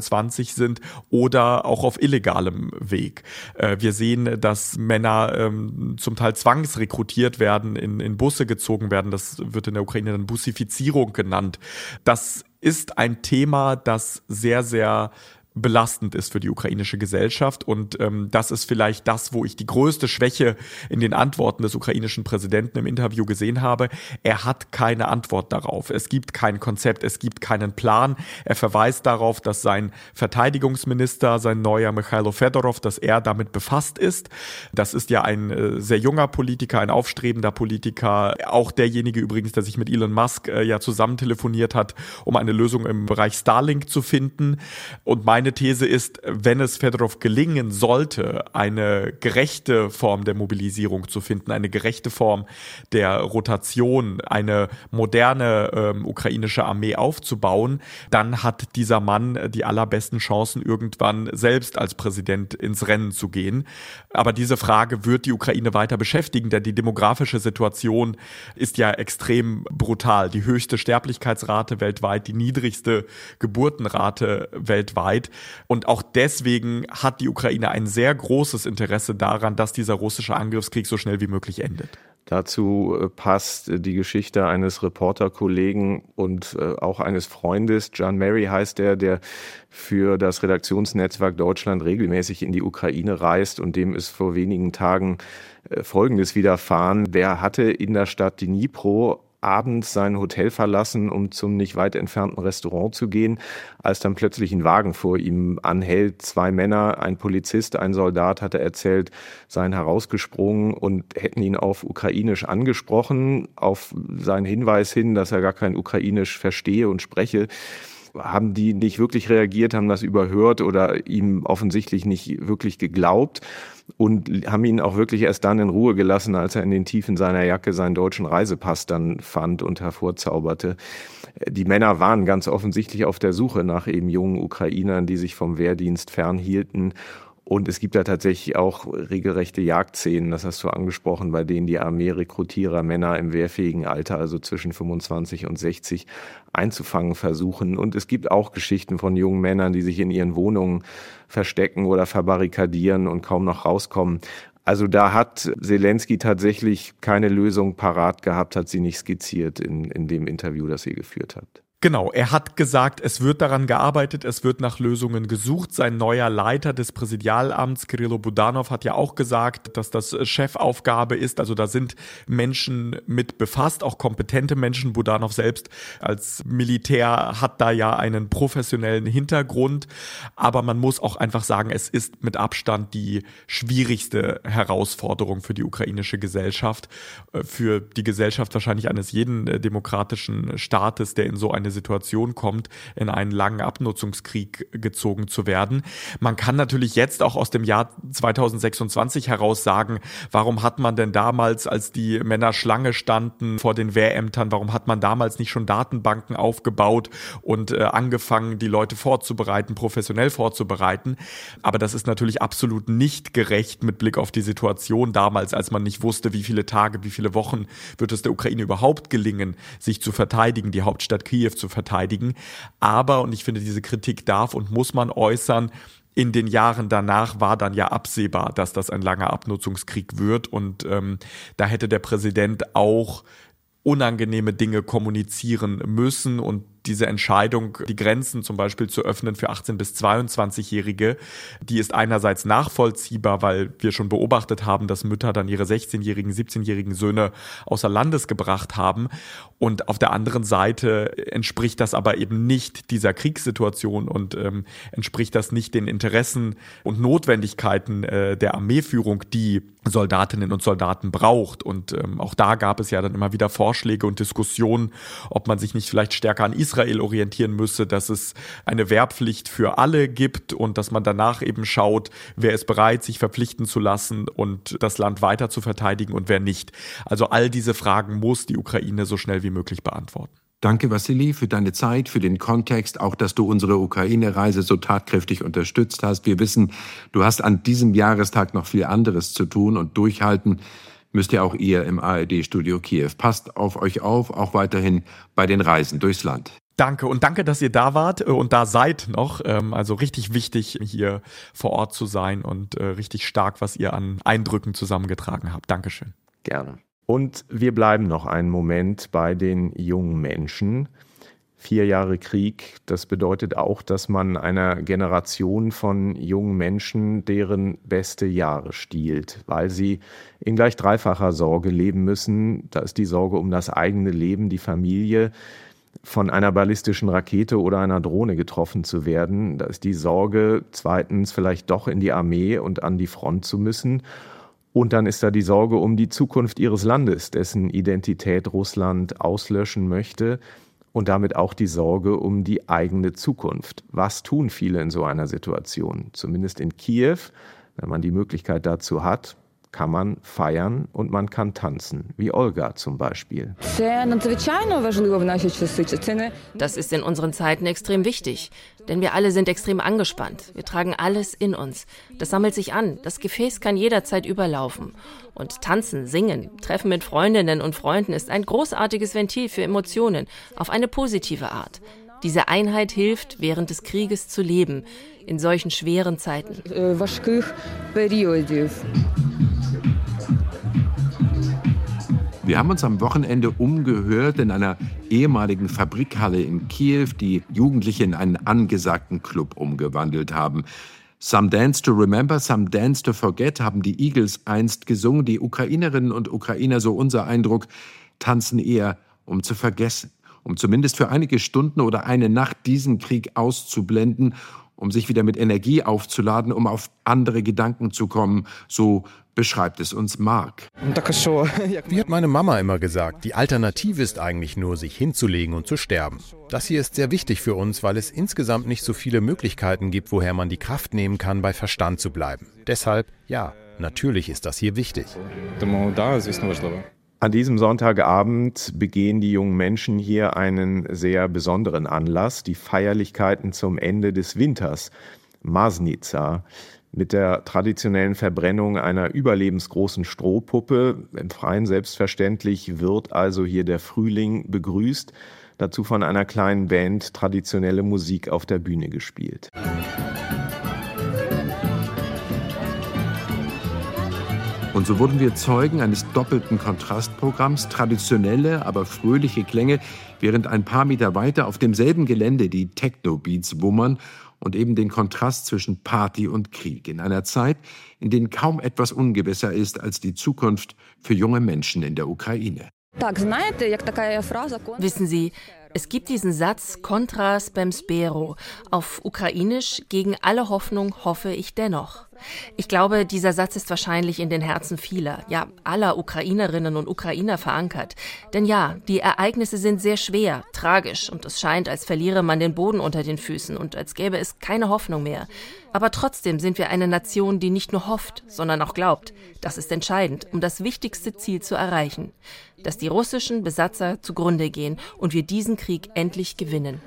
23 sind oder auch auf illegalem Weg. Wir sehen, dass Männer zum Teil zwangsrekrutiert werden, in Busse gezogen werden. Das wird in der Ukraine dann Bussifizierung genannt. Das ist ein Thema, das sehr, sehr belastend ist für die ukrainische Gesellschaft. Und das ist vielleicht das, wo ich die größte Schwäche in den Antworten des ukrainischen Präsidenten im Interview gesehen habe. Er hat keine Antwort darauf. Es gibt kein Konzept, es gibt keinen Plan. Er verweist darauf, dass sein Verteidigungsminister, sein neuer Michailo Fedorov, dass er damit befasst ist. Das ist ja ein sehr junger Politiker, ein aufstrebender Politiker. Auch derjenige übrigens, der sich mit Elon Musk ja zusammen telefoniert hat, um eine Lösung im Bereich Starlink zu finden. Und meine These ist, wenn es Fedorov gelingen sollte, eine gerechte Form der Mobilisierung zu finden, eine gerechte Form der Rotation, eine moderne ukrainische Armee aufzubauen, dann hat dieser Mann die allerbesten Chancen, irgendwann selbst als Präsident ins Rennen zu gehen. Aber diese Frage wird die Ukraine weiter beschäftigen, denn die demografische Situation ist ja extrem brutal. Die höchste Sterblichkeitsrate weltweit, die niedrigste Geburtenrate weltweit. Und auch deswegen hat die Ukraine ein sehr großes Interesse daran, dass dieser russische Angriffskrieg so schnell wie möglich endet. Dazu passt die Geschichte eines Reporterkollegen und auch eines Freundes. John Mary heißt er, der für das Redaktionsnetzwerk Deutschland regelmäßig in die Ukraine reist, und dem ist vor wenigen Tagen Folgendes widerfahren. Der hatte in der Stadt Dnipro abends sein Hotel verlassen, um zum nicht weit entfernten Restaurant zu gehen, als dann plötzlich ein Wagen vor ihm anhält. 2 Männer, ein Polizist, ein Soldat, hat er erzählt, seien herausgesprungen und hätten ihn auf Ukrainisch angesprochen. Auf seinen Hinweis hin, dass er gar kein Ukrainisch verstehe und spreche, haben die nicht wirklich reagiert, haben das überhört oder ihm offensichtlich nicht wirklich geglaubt und haben ihn auch wirklich erst dann in Ruhe gelassen, als er in den Tiefen seiner Jacke seinen deutschen Reisepass dann fand und hervorzauberte. Die Männer waren ganz offensichtlich auf der Suche nach eben jungen Ukrainern, die sich vom Wehrdienst fernhielten. Und es gibt da tatsächlich auch regelrechte Jagdszenen, das hast du angesprochen, bei denen die Armee Rekrutierer Männer im wehrfähigen Alter, also zwischen 25 und 60, einzufangen versuchen. Und es gibt auch Geschichten von jungen Männern, die sich in ihren Wohnungen verstecken oder verbarrikadieren und kaum noch rauskommen. Also da hat Zelensky tatsächlich keine Lösung parat gehabt, hat sie nicht skizziert in dem Interview, das sie geführt hat. Genau, er hat gesagt, es wird daran gearbeitet, es wird nach Lösungen gesucht. Sein neuer Leiter des Präsidialamts, Kirillo Budanov, hat ja auch gesagt, dass das Chefaufgabe ist. Also da sind Menschen mit befasst, auch kompetente Menschen. Budanov selbst als Militär hat da ja einen professionellen Hintergrund. Aber man muss auch einfach sagen, es ist mit Abstand die schwierigste Herausforderung für die ukrainische Gesellschaft. Für die Gesellschaft wahrscheinlich eines jeden demokratischen Staates, der in so eine Situation kommt, in einen langen Abnutzungskrieg gezogen zu werden. Man kann natürlich jetzt auch aus dem Jahr 2026 heraus sagen, warum hat man denn damals, als die Männer Schlange standen vor den Wehrämtern, warum hat man damals nicht schon Datenbanken aufgebaut und angefangen, die Leute vorzubereiten, professionell vorzubereiten. Aber das ist natürlich absolut nicht gerecht mit Blick auf die Situation damals, als man nicht wusste, wie viele Tage, wie viele Wochen wird es der Ukraine überhaupt gelingen, sich zu verteidigen, die Hauptstadt Kiew zu verteidigen. Aber, und ich finde, diese Kritik darf und muss man äußern, in den Jahren danach war dann ja absehbar, dass das ein langer Abnutzungskrieg wird. Und da hätte der Präsident auch unangenehme Dinge kommunizieren müssen und diese Entscheidung, die Grenzen zum Beispiel zu öffnen für 18- bis 22-Jährige, die ist einerseits nachvollziehbar, weil wir schon beobachtet haben, dass Mütter dann ihre 16-jährigen, 17-jährigen Söhne außer Landes gebracht haben. Und auf der anderen Seite entspricht das aber eben nicht dieser Kriegssituation und entspricht das nicht den Interessen und Notwendigkeiten der Armeeführung, die Soldatinnen und Soldaten braucht. Und auch da gab es ja dann immer wieder Vorschläge und Diskussionen, ob man sich nicht vielleicht stärker an Israel orientieren müsse, dass es eine Wehrpflicht für alle gibt und dass man danach eben schaut, wer ist bereit, sich verpflichten zu lassen und das Land weiter zu verteidigen und wer nicht. Also all diese Fragen muss die Ukraine so schnell wie möglich beantworten. Danke, Wassili, für deine Zeit, für den Kontext, auch dass du unsere Ukraine-Reise so tatkräftig unterstützt hast. Wir wissen, du hast an diesem Jahrestag noch viel anderes zu tun und durchhalten müsst ihr auch ihr im ARD-Studio Kiew. Passt auf euch auf, auch weiterhin bei den Reisen durchs Land. Danke und danke, dass ihr da wart und da seid noch. Also richtig wichtig, hier vor Ort zu sein und richtig stark, was ihr an Eindrücken zusammengetragen habt. Dankeschön. Gerne. Und wir bleiben noch einen Moment bei den jungen Menschen. 4 Jahre Krieg, das bedeutet auch, dass man einer Generation von jungen Menschen deren beste Jahre stiehlt, weil sie in gleich dreifacher Sorge leben müssen. Da ist die Sorge um das eigene Leben, die Familie, von einer ballistischen Rakete oder einer Drohne getroffen zu werden. Da ist die Sorge, zweitens vielleicht doch in die Armee und an die Front zu müssen. Und dann ist da die Sorge um die Zukunft ihres Landes, dessen Identität Russland auslöschen möchte. Und damit auch die Sorge um die eigene Zukunft. Was tun viele in so einer Situation? Zumindest in Kiew, wenn man die Möglichkeit dazu hat, kann man feiern und man kann tanzen, wie Olga zum Beispiel. Das ist in unseren Zeiten extrem wichtig, denn wir alle sind extrem angespannt. Wir tragen alles in uns. Das sammelt sich an. Das Gefäß kann jederzeit überlaufen. Und tanzen, singen, Treffen mit Freundinnen und Freunden ist ein großartiges Ventil für Emotionen auf eine positive Art. Diese Einheit hilft, während des Krieges zu leben, in solchen schweren Zeiten. Wir haben uns am Wochenende umgehört in einer ehemaligen Fabrikhalle in Kiew, die Jugendliche in einen angesagten Club umgewandelt haben. Some Dance to Remember, Some Dance to Forget haben die Eagles einst gesungen. Die Ukrainerinnen und Ukrainer, so unser Eindruck, tanzen eher, um zu vergessen, um zumindest für einige Stunden oder eine Nacht diesen Krieg auszublenden, um sich wieder mit Energie aufzuladen, um auf andere Gedanken zu kommen. So beschreibt es uns Mark. Wie hat meine Mama immer gesagt, die Alternative ist eigentlich nur, sich hinzulegen und zu sterben. Das hier ist sehr wichtig für uns, weil es insgesamt nicht so viele Möglichkeiten gibt, woher man die Kraft nehmen kann, bei Verstand zu bleiben. Deshalb, ja, natürlich ist das hier wichtig. An diesem Sonntagabend begehen die jungen Menschen hier einen sehr besonderen Anlass, die Feierlichkeiten zum Ende des Winters, Masnica. mit der traditionellen Verbrennung einer überlebensgroßen Strohpuppe. Im Freien selbstverständlich wird also hier der Frühling begrüßt, dazu von einer kleinen Band traditionelle Musik auf der Bühne gespielt. Und so wurden wir Zeugen eines doppelten Kontrastprogramms, traditionelle, aber fröhliche Klänge, während ein paar Meter weiter auf demselben Gelände die Techno-Beats wummern und eben den Kontrast zwischen Party und Krieg in einer Zeit, in der kaum etwas ungewisser ist als die Zukunft für junge Menschen in der Ukraine. Wissen Sie, es gibt diesen Satz Kontra spem spero, auf Ukrainisch: gegen alle Hoffnung hoffe ich dennoch. Ich glaube, dieser Satz ist wahrscheinlich in den Herzen vieler, ja aller Ukrainerinnen und Ukrainer verankert. Denn ja, die Ereignisse sind sehr schwer, tragisch und es scheint, als verliere man den Boden unter den Füßen und als gäbe es keine Hoffnung mehr. Aber trotzdem sind wir eine Nation, die nicht nur hofft, sondern auch glaubt. Das ist entscheidend, um das wichtigste Ziel zu erreichen: dass die russischen Besatzer zugrunde gehen und wir diesen Krieg endlich gewinnen.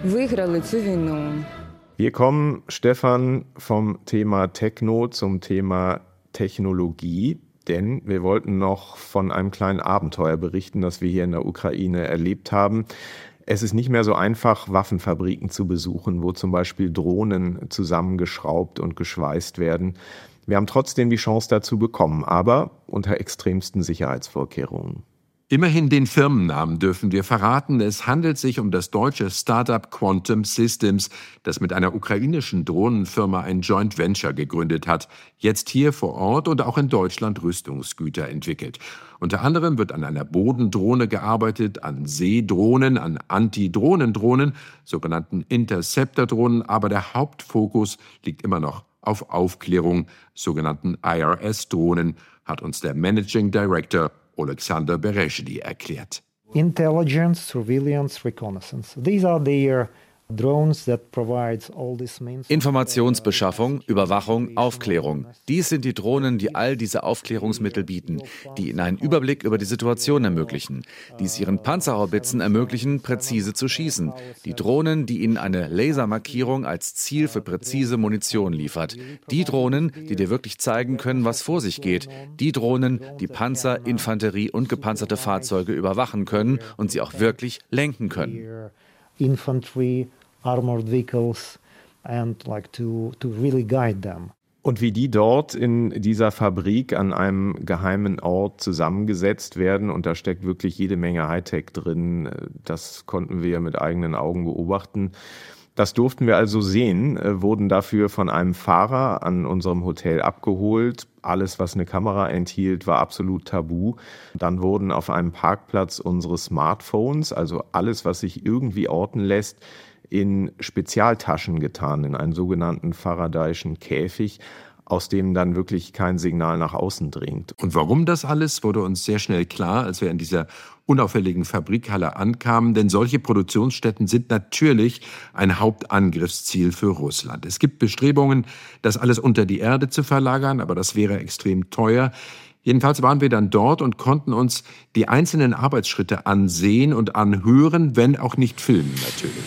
Wir kommen, Stefan, vom Thema Techno zum Thema Technologie, denn wir wollten noch von einem kleinen Abenteuer berichten, das wir hier in der Ukraine erlebt haben. Es ist nicht mehr so einfach, Waffenfabriken zu besuchen, wo zum Beispiel Drohnen zusammengeschraubt und geschweißt werden. Wir haben trotzdem die Chance dazu bekommen, aber unter extremsten Sicherheitsvorkehrungen. Immerhin den Firmennamen dürfen wir verraten. Es handelt sich um das deutsche Startup Quantum Systems, das mit einer ukrainischen Drohnenfirma ein Joint Venture gegründet hat, jetzt hier vor Ort und auch in Deutschland Rüstungsgüter entwickelt. Unter anderem wird an einer Bodendrohne gearbeitet, an Seedrohnen, an Anti-Drohnendrohnen, sogenannten Interceptor-Drohnen, aber der Hauptfokus liegt immer noch auf Aufklärung, sogenannten IRS-Drohnen, hat uns der Managing Director Alexander Berezhny erklärt. Intelligence, Surveillance, Reconnaissance. These are their drones that provides all this means. Informationsbeschaffung, Überwachung, Aufklärung. Dies sind die Drohnen, die all diese Aufklärungsmittel bieten, die ihnen einen Überblick über die Situation ermöglichen, die es ihren Panzerhaubitzen ermöglichen, präzise zu schießen. Die Drohnen, die ihnen eine Lasermarkierung als Ziel für präzise Munition liefert. Die Drohnen, die dir wirklich zeigen können, was vor sich geht. Die Drohnen, die Panzer, Infanterie und gepanzerte Fahrzeuge überwachen können und sie auch wirklich lenken können. Infantry, armored vehicles, and to really guide them. Und wie die dort in dieser Fabrik an einem geheimen Ort zusammengesetzt werden, und da steckt wirklich jede Menge Hightech drin, das konnten wir mit eigenen Augen beobachten. Das durften wir also sehen, wurden dafür von einem Fahrer an unserem Hotel abgeholt. Alles, was eine Kamera enthielt, war absolut tabu. Dann wurden auf einem Parkplatz unsere Smartphones, also alles, was sich irgendwie orten lässt, in Spezialtaschen getan, in einen sogenannten Faradayschen Käfig, aus dem dann wirklich kein Signal nach außen dringt. Und warum das alles, wurde uns sehr schnell klar, als wir in dieser unauffälligen Fabrikhalle ankamen, denn solche Produktionsstätten sind natürlich ein Hauptangriffsziel für Russland. Es gibt Bestrebungen, das alles unter die Erde zu verlagern, aber das wäre extrem teuer. Jedenfalls waren wir dann dort und konnten uns die einzelnen Arbeitsschritte ansehen und anhören, wenn auch nicht filmen natürlich.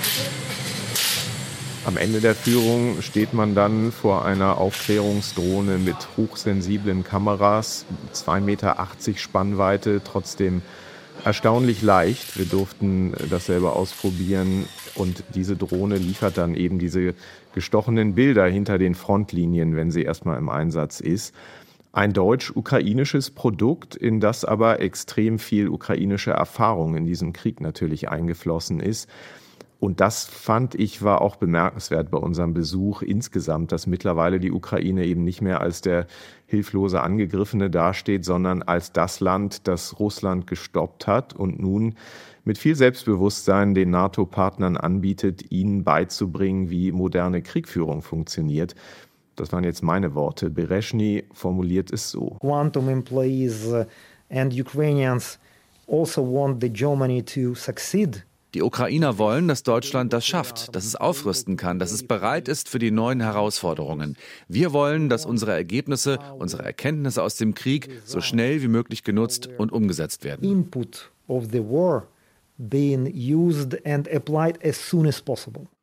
Am Ende der Führung steht man dann vor einer Aufklärungsdrohne mit hochsensiblen Kameras, 2,80 Meter Spannweite, trotzdem erstaunlich leicht. Wir durften das selber ausprobieren und diese Drohne liefert dann eben diese gestochenen Bilder hinter den Frontlinien, wenn sie erstmal im Einsatz ist. Ein deutsch-ukrainisches Produkt, in das aber extrem viel ukrainische Erfahrung in diesem Krieg natürlich eingeflossen ist. Und das, fand ich, war auch bemerkenswert bei unserem Besuch insgesamt, dass mittlerweile die Ukraine eben nicht mehr als der hilflose Angegriffene dasteht, sondern als das Land, das Russland gestoppt hat und nun mit viel Selbstbewusstsein den NATO-Partnern anbietet, ihnen beizubringen, wie moderne Kriegführung funktioniert. Das waren jetzt meine Worte. Berezhny formuliert es so. Quantum employees and Ukrainians also want the Germany to succeed. Die Ukrainer wollen, dass Deutschland das schafft, dass es aufrüsten kann, dass es bereit ist für die neuen Herausforderungen. Wir wollen, dass unsere Ergebnisse, unsere Erkenntnisse aus dem Krieg so schnell wie möglich genutzt und umgesetzt werden. Input of the war being used and applied as soon as possible.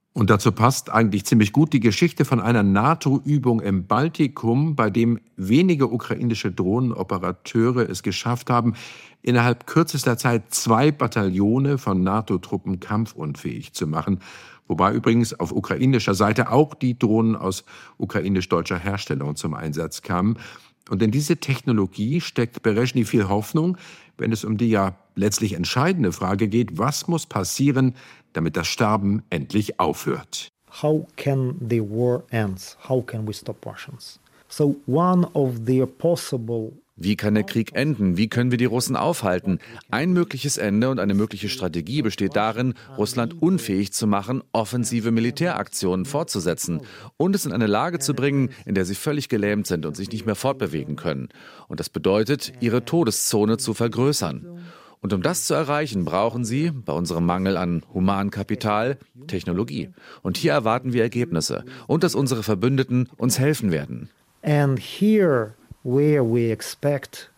Und dazu passt eigentlich ziemlich gut die Geschichte von einer NATO-Übung im Baltikum, bei dem wenige ukrainische Drohnenoperateure es geschafft haben, innerhalb kürzester Zeit 2 Bataillone von NATO-Truppen kampfunfähig zu machen. Wobei übrigens auf ukrainischer Seite auch die Drohnen aus ukrainisch-deutscher Herstellung zum Einsatz kamen. Und in diese Technologie steckt Berezhny viel Hoffnung, wenn es um die ja letztlich entscheidende Frage geht, was muss passieren, damit das Sterben endlich aufhört. How can the war end? How can we stop Russians? So one of the possible Wie kann der Krieg enden? Wie können wir die Russen aufhalten? Ein mögliches Ende und eine mögliche Strategie besteht darin, Russland unfähig zu machen, offensive Militäraktionen fortzusetzen und es in eine Lage zu bringen, in der sie völlig gelähmt sind und sich nicht mehr fortbewegen können. Und das bedeutet, ihre Todeszone zu vergrößern. Und um das zu erreichen, brauchen sie, bei unserem Mangel an Humankapital, Technologie. Und hier erwarten wir Ergebnisse und dass unsere Verbündeten uns helfen werden. And here where we expect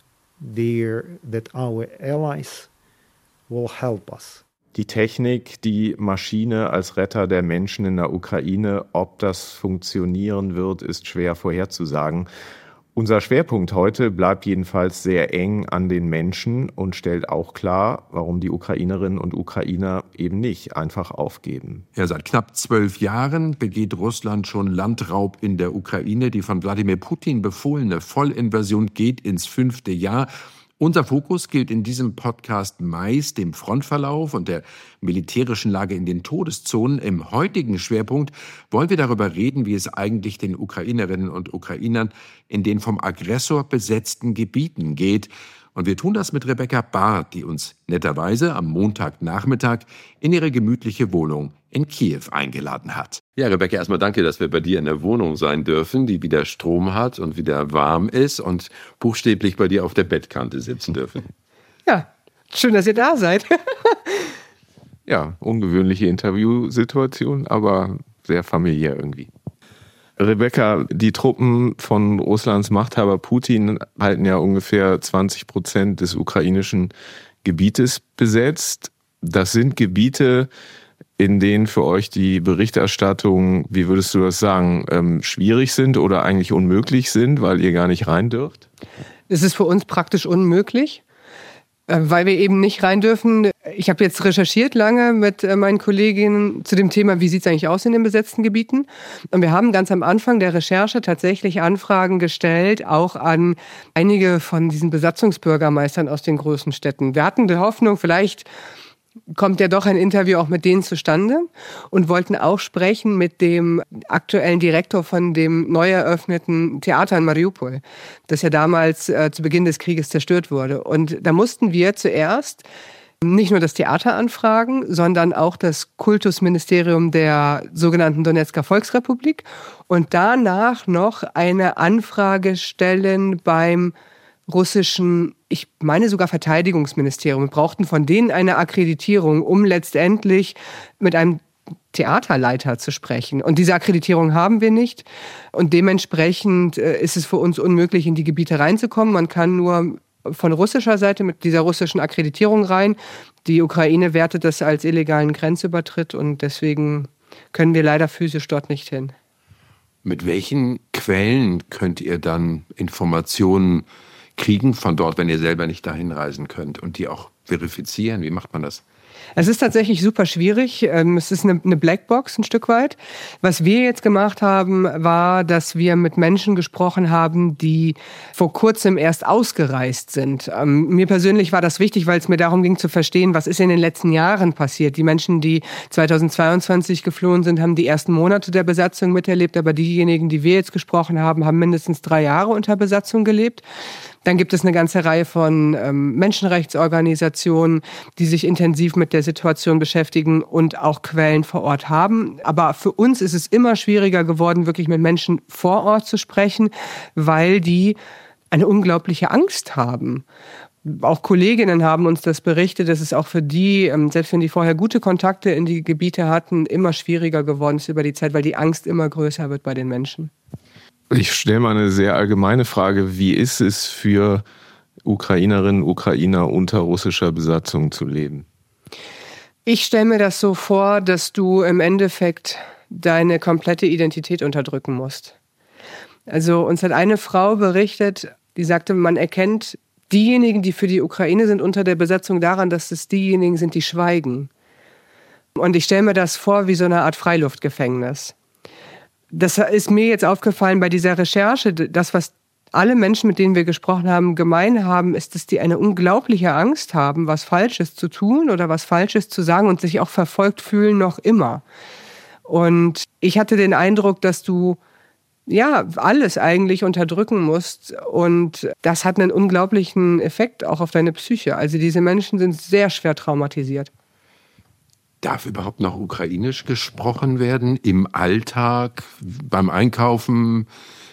that our allies will help us. Die Technik, die Maschine als Retter der Menschen in der Ukraine, ob das funktionieren wird, ist schwer vorherzusagen. Unser Schwerpunkt heute bleibt jedenfalls sehr eng an den Menschen und stellt auch klar, warum die Ukrainerinnen und Ukrainer eben nicht einfach aufgeben. Ja, seit knapp 12 Jahren begeht Russland schon Landraub in der Ukraine. Die von Wladimir Putin befohlene Vollinvasion geht ins 5. Jahr. Unser Fokus gilt in diesem Podcast meist dem Frontverlauf und der militärischen Lage in den Todeszonen. Im heutigen Schwerpunkt wollen wir darüber reden, wie es eigentlich den Ukrainerinnen und Ukrainern in den vom Aggressor besetzten Gebieten geht. Und wir tun das mit Rebecca Barth, die uns netterweise am Montagnachmittag in ihre gemütliche Wohnung in Kiew eingeladen hat. Ja, Rebecca, erstmal danke, dass wir bei dir in der Wohnung sein dürfen, die wieder Strom hat und wieder warm ist und buchstäblich bei dir auf der Bettkante sitzen dürfen. Ja, schön, dass ihr da seid. Ja, ungewöhnliche Interviewsituation, aber sehr familiär irgendwie. Rebecca, die Truppen von Russlands Machthaber Putin halten ja ungefähr 20% des ukrainischen Gebietes besetzt. Das sind Gebiete, in denen für euch die Berichterstattung, wie würdest du das sagen, schwierig sind oder eigentlich unmöglich sind, weil ihr gar nicht rein dürft? Es ist für uns praktisch unmöglich, weil wir eben nicht rein dürfen. Ich habe jetzt recherchiert lange mit meinen Kolleginnen zu dem Thema, wie sieht es eigentlich aus in den besetzten Gebieten. Und wir haben ganz am Anfang der Recherche tatsächlich Anfragen gestellt, auch an einige von diesen Besatzungsbürgermeistern aus den großen Städten. Wir hatten die Hoffnung, vielleicht kommt ja doch ein Interview auch mit denen zustande und wollten auch sprechen mit dem aktuellen Direktor von dem neu eröffneten Theater in Mariupol, das ja damals zu Beginn des Krieges zerstört wurde. Und da mussten wir zuerst nicht nur das Theater anfragen, sondern auch das Kultusministerium der sogenannten Donetsker Volksrepublik und danach noch eine Anfrage stellen beim russischen, ich meine sogar Verteidigungsministerium. Wir brauchten von denen eine Akkreditierung, um letztendlich mit einem Theaterleiter zu sprechen. Und diese Akkreditierung haben wir nicht. Und dementsprechend ist es für uns unmöglich, in die Gebiete reinzukommen. Man kann nur von russischer Seite mit dieser russischen Akkreditierung rein. Die Ukraine wertet das als illegalen Grenzübertritt und deswegen können wir leider physisch dort nicht hin. Mit welchen Quellen könnt ihr dann Informationen kriegen von dort, wenn ihr selber nicht dahin reisen könnt und die auch verifizieren? Wie macht man das? Es ist tatsächlich super schwierig. Es ist eine Blackbox ein Stück weit. Was wir jetzt gemacht haben, war, dass wir mit Menschen gesprochen haben, die vor kurzem erst ausgereist sind. Mir persönlich war das wichtig, weil es mir darum ging zu verstehen, was ist in den letzten Jahren passiert. Die Menschen, die 2022 geflohen sind, haben die ersten Monate der Besatzung miterlebt, aber diejenigen, die wir jetzt gesprochen haben, haben mindestens 3 Jahre unter Besatzung gelebt. Dann gibt es eine ganze Reihe von Menschenrechtsorganisationen, die sich intensiv mit der Situation beschäftigen und auch Quellen vor Ort haben. Aber für uns ist es immer schwieriger geworden, wirklich mit Menschen vor Ort zu sprechen, weil die eine unglaubliche Angst haben. Auch Kolleginnen haben uns das berichtet, dass es auch für die, selbst wenn die vorher gute Kontakte in die Gebiete hatten, immer schwieriger geworden ist über die Zeit, weil die Angst immer größer wird bei den Menschen. Ich stelle mal eine sehr allgemeine Frage. Wie ist es für Ukrainerinnen und Ukrainer unter russischer Besatzung zu leben? Ich stelle mir das so vor, dass du im Endeffekt deine komplette Identität unterdrücken musst. Also uns hat eine Frau berichtet, die sagte, man erkennt diejenigen, die für die Ukraine sind, unter der Besatzung daran, dass es diejenigen sind, die schweigen. Und ich stelle mir das vor wie so eine Art Freiluftgefängnis. Das ist mir jetzt aufgefallen bei dieser Recherche. Das, was alle Menschen, mit denen wir gesprochen haben, gemein haben, ist, dass die eine unglaubliche Angst haben, was Falsches zu tun oder was Falsches zu sagen und sich auch verfolgt fühlen noch immer. Und ich hatte den Eindruck, dass du alles eigentlich unterdrücken musst. Und das hat einen unglaublichen Effekt auch auf deine Psyche. Also diese Menschen sind sehr schwer traumatisiert. Darf überhaupt noch Ukrainisch gesprochen werden? Im Alltag, beim Einkaufen,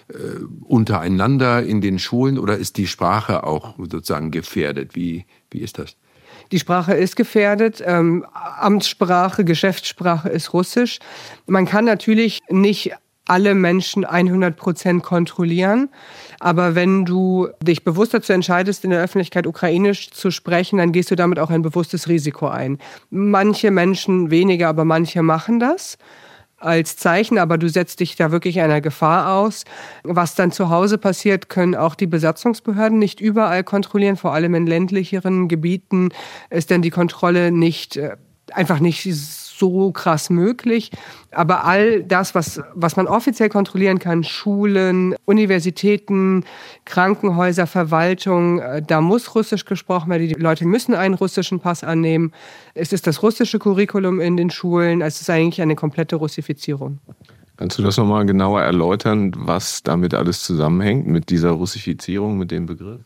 untereinander, in den Schulen? Oder ist die Sprache auch sozusagen gefährdet? Wie ist das? Die Sprache ist gefährdet. Amtssprache, Geschäftssprache ist Russisch. Man kann natürlich nicht alle Menschen 100% kontrollieren. Aber wenn du dich bewusst dazu entscheidest, in der Öffentlichkeit Ukrainisch zu sprechen, dann gehst du damit auch ein bewusstes Risiko ein. Manche Menschen weniger, aber manche machen das als Zeichen, aber du setzt dich da wirklich einer Gefahr aus. Was dann zu Hause passiert, können auch die Besatzungsbehörden nicht überall kontrollieren. Vor allem in ländlicheren Gebieten ist dann die Kontrolle einfach nicht so krass möglich. Aber all das, was man offiziell kontrollieren kann, Schulen, Universitäten, Krankenhäuser, Verwaltung, da muss Russisch gesprochen werden. Die Leute müssen einen russischen Pass annehmen. Es ist das russische Curriculum in den Schulen. Es ist eigentlich eine komplette Russifizierung. Kannst du das nochmal genauer erläutern, was damit alles zusammenhängt, mit dieser Russifizierung, mit dem Begriff?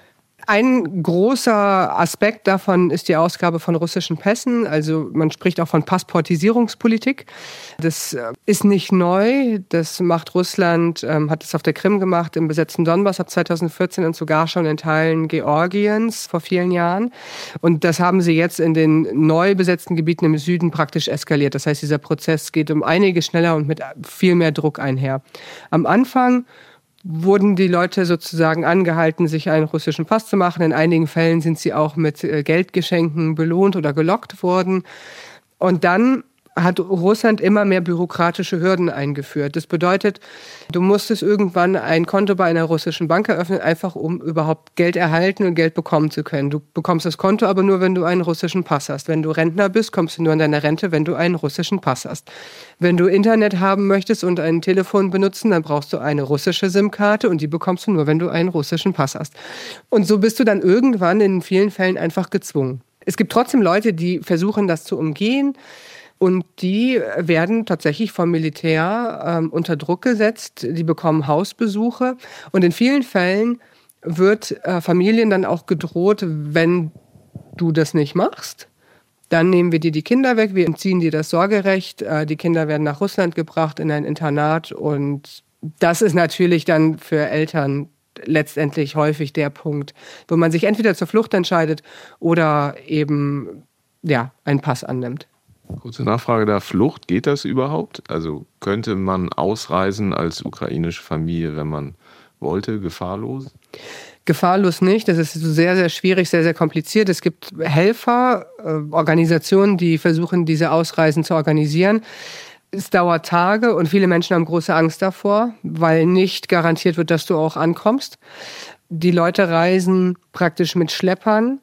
Ein großer Aspekt davon ist die Ausgabe von russischen Pässen. Also man spricht auch von Passportisierungspolitik. Das ist nicht neu. Das macht Russland, hat es auf der Krim gemacht, im besetzten Donbass ab 2014 und sogar schon in Teilen Georgiens vor vielen Jahren. Und das haben sie jetzt in den neu besetzten Gebieten im Süden praktisch eskaliert. Das heißt, dieser Prozess geht um einiges schneller und mit viel mehr Druck einher. Am Anfang wurden die Leute sozusagen angehalten, sich einen russischen Pass zu machen. In einigen Fällen sind sie auch mit Geldgeschenken belohnt oder gelockt worden. Und dann hat Russland immer mehr bürokratische Hürden eingeführt. Das bedeutet, du musstest irgendwann ein Konto bei einer russischen Bank eröffnen, einfach um überhaupt Geld erhalten und Geld bekommen zu können. Du bekommst das Konto aber nur, wenn du einen russischen Pass hast. Wenn du Rentner bist, kommst du nur an deine Rente, wenn du einen russischen Pass hast. Wenn du Internet haben möchtest und ein Telefon benutzen, dann brauchst du eine russische SIM-Karte und die bekommst du nur, wenn du einen russischen Pass hast. Und so bist du dann irgendwann in vielen Fällen einfach gezwungen. Es gibt trotzdem Leute, die versuchen, das zu umgehen. Und die werden tatsächlich vom Militär unter Druck gesetzt. Die bekommen Hausbesuche. Und in vielen Fällen wird Familien dann auch gedroht, wenn du das nicht machst, dann nehmen wir dir die Kinder weg, wir entziehen dir das Sorgerecht. Die Kinder werden nach Russland gebracht in ein Internat. Und das ist natürlich dann für Eltern letztendlich häufig der Punkt, wo man sich entweder zur Flucht entscheidet oder eben einen Pass annimmt. Kurze Nachfrage der Flucht. Geht das überhaupt? Also könnte man ausreisen als ukrainische Familie, wenn man wollte, gefahrlos? Gefahrlos nicht. Das ist sehr, sehr schwierig, sehr, sehr kompliziert. Es gibt Helfer, Organisationen, die versuchen, diese Ausreisen zu organisieren. Es dauert Tage und viele Menschen haben große Angst davor, weil nicht garantiert wird, dass du auch ankommst. Die Leute reisen praktisch mit Schleppern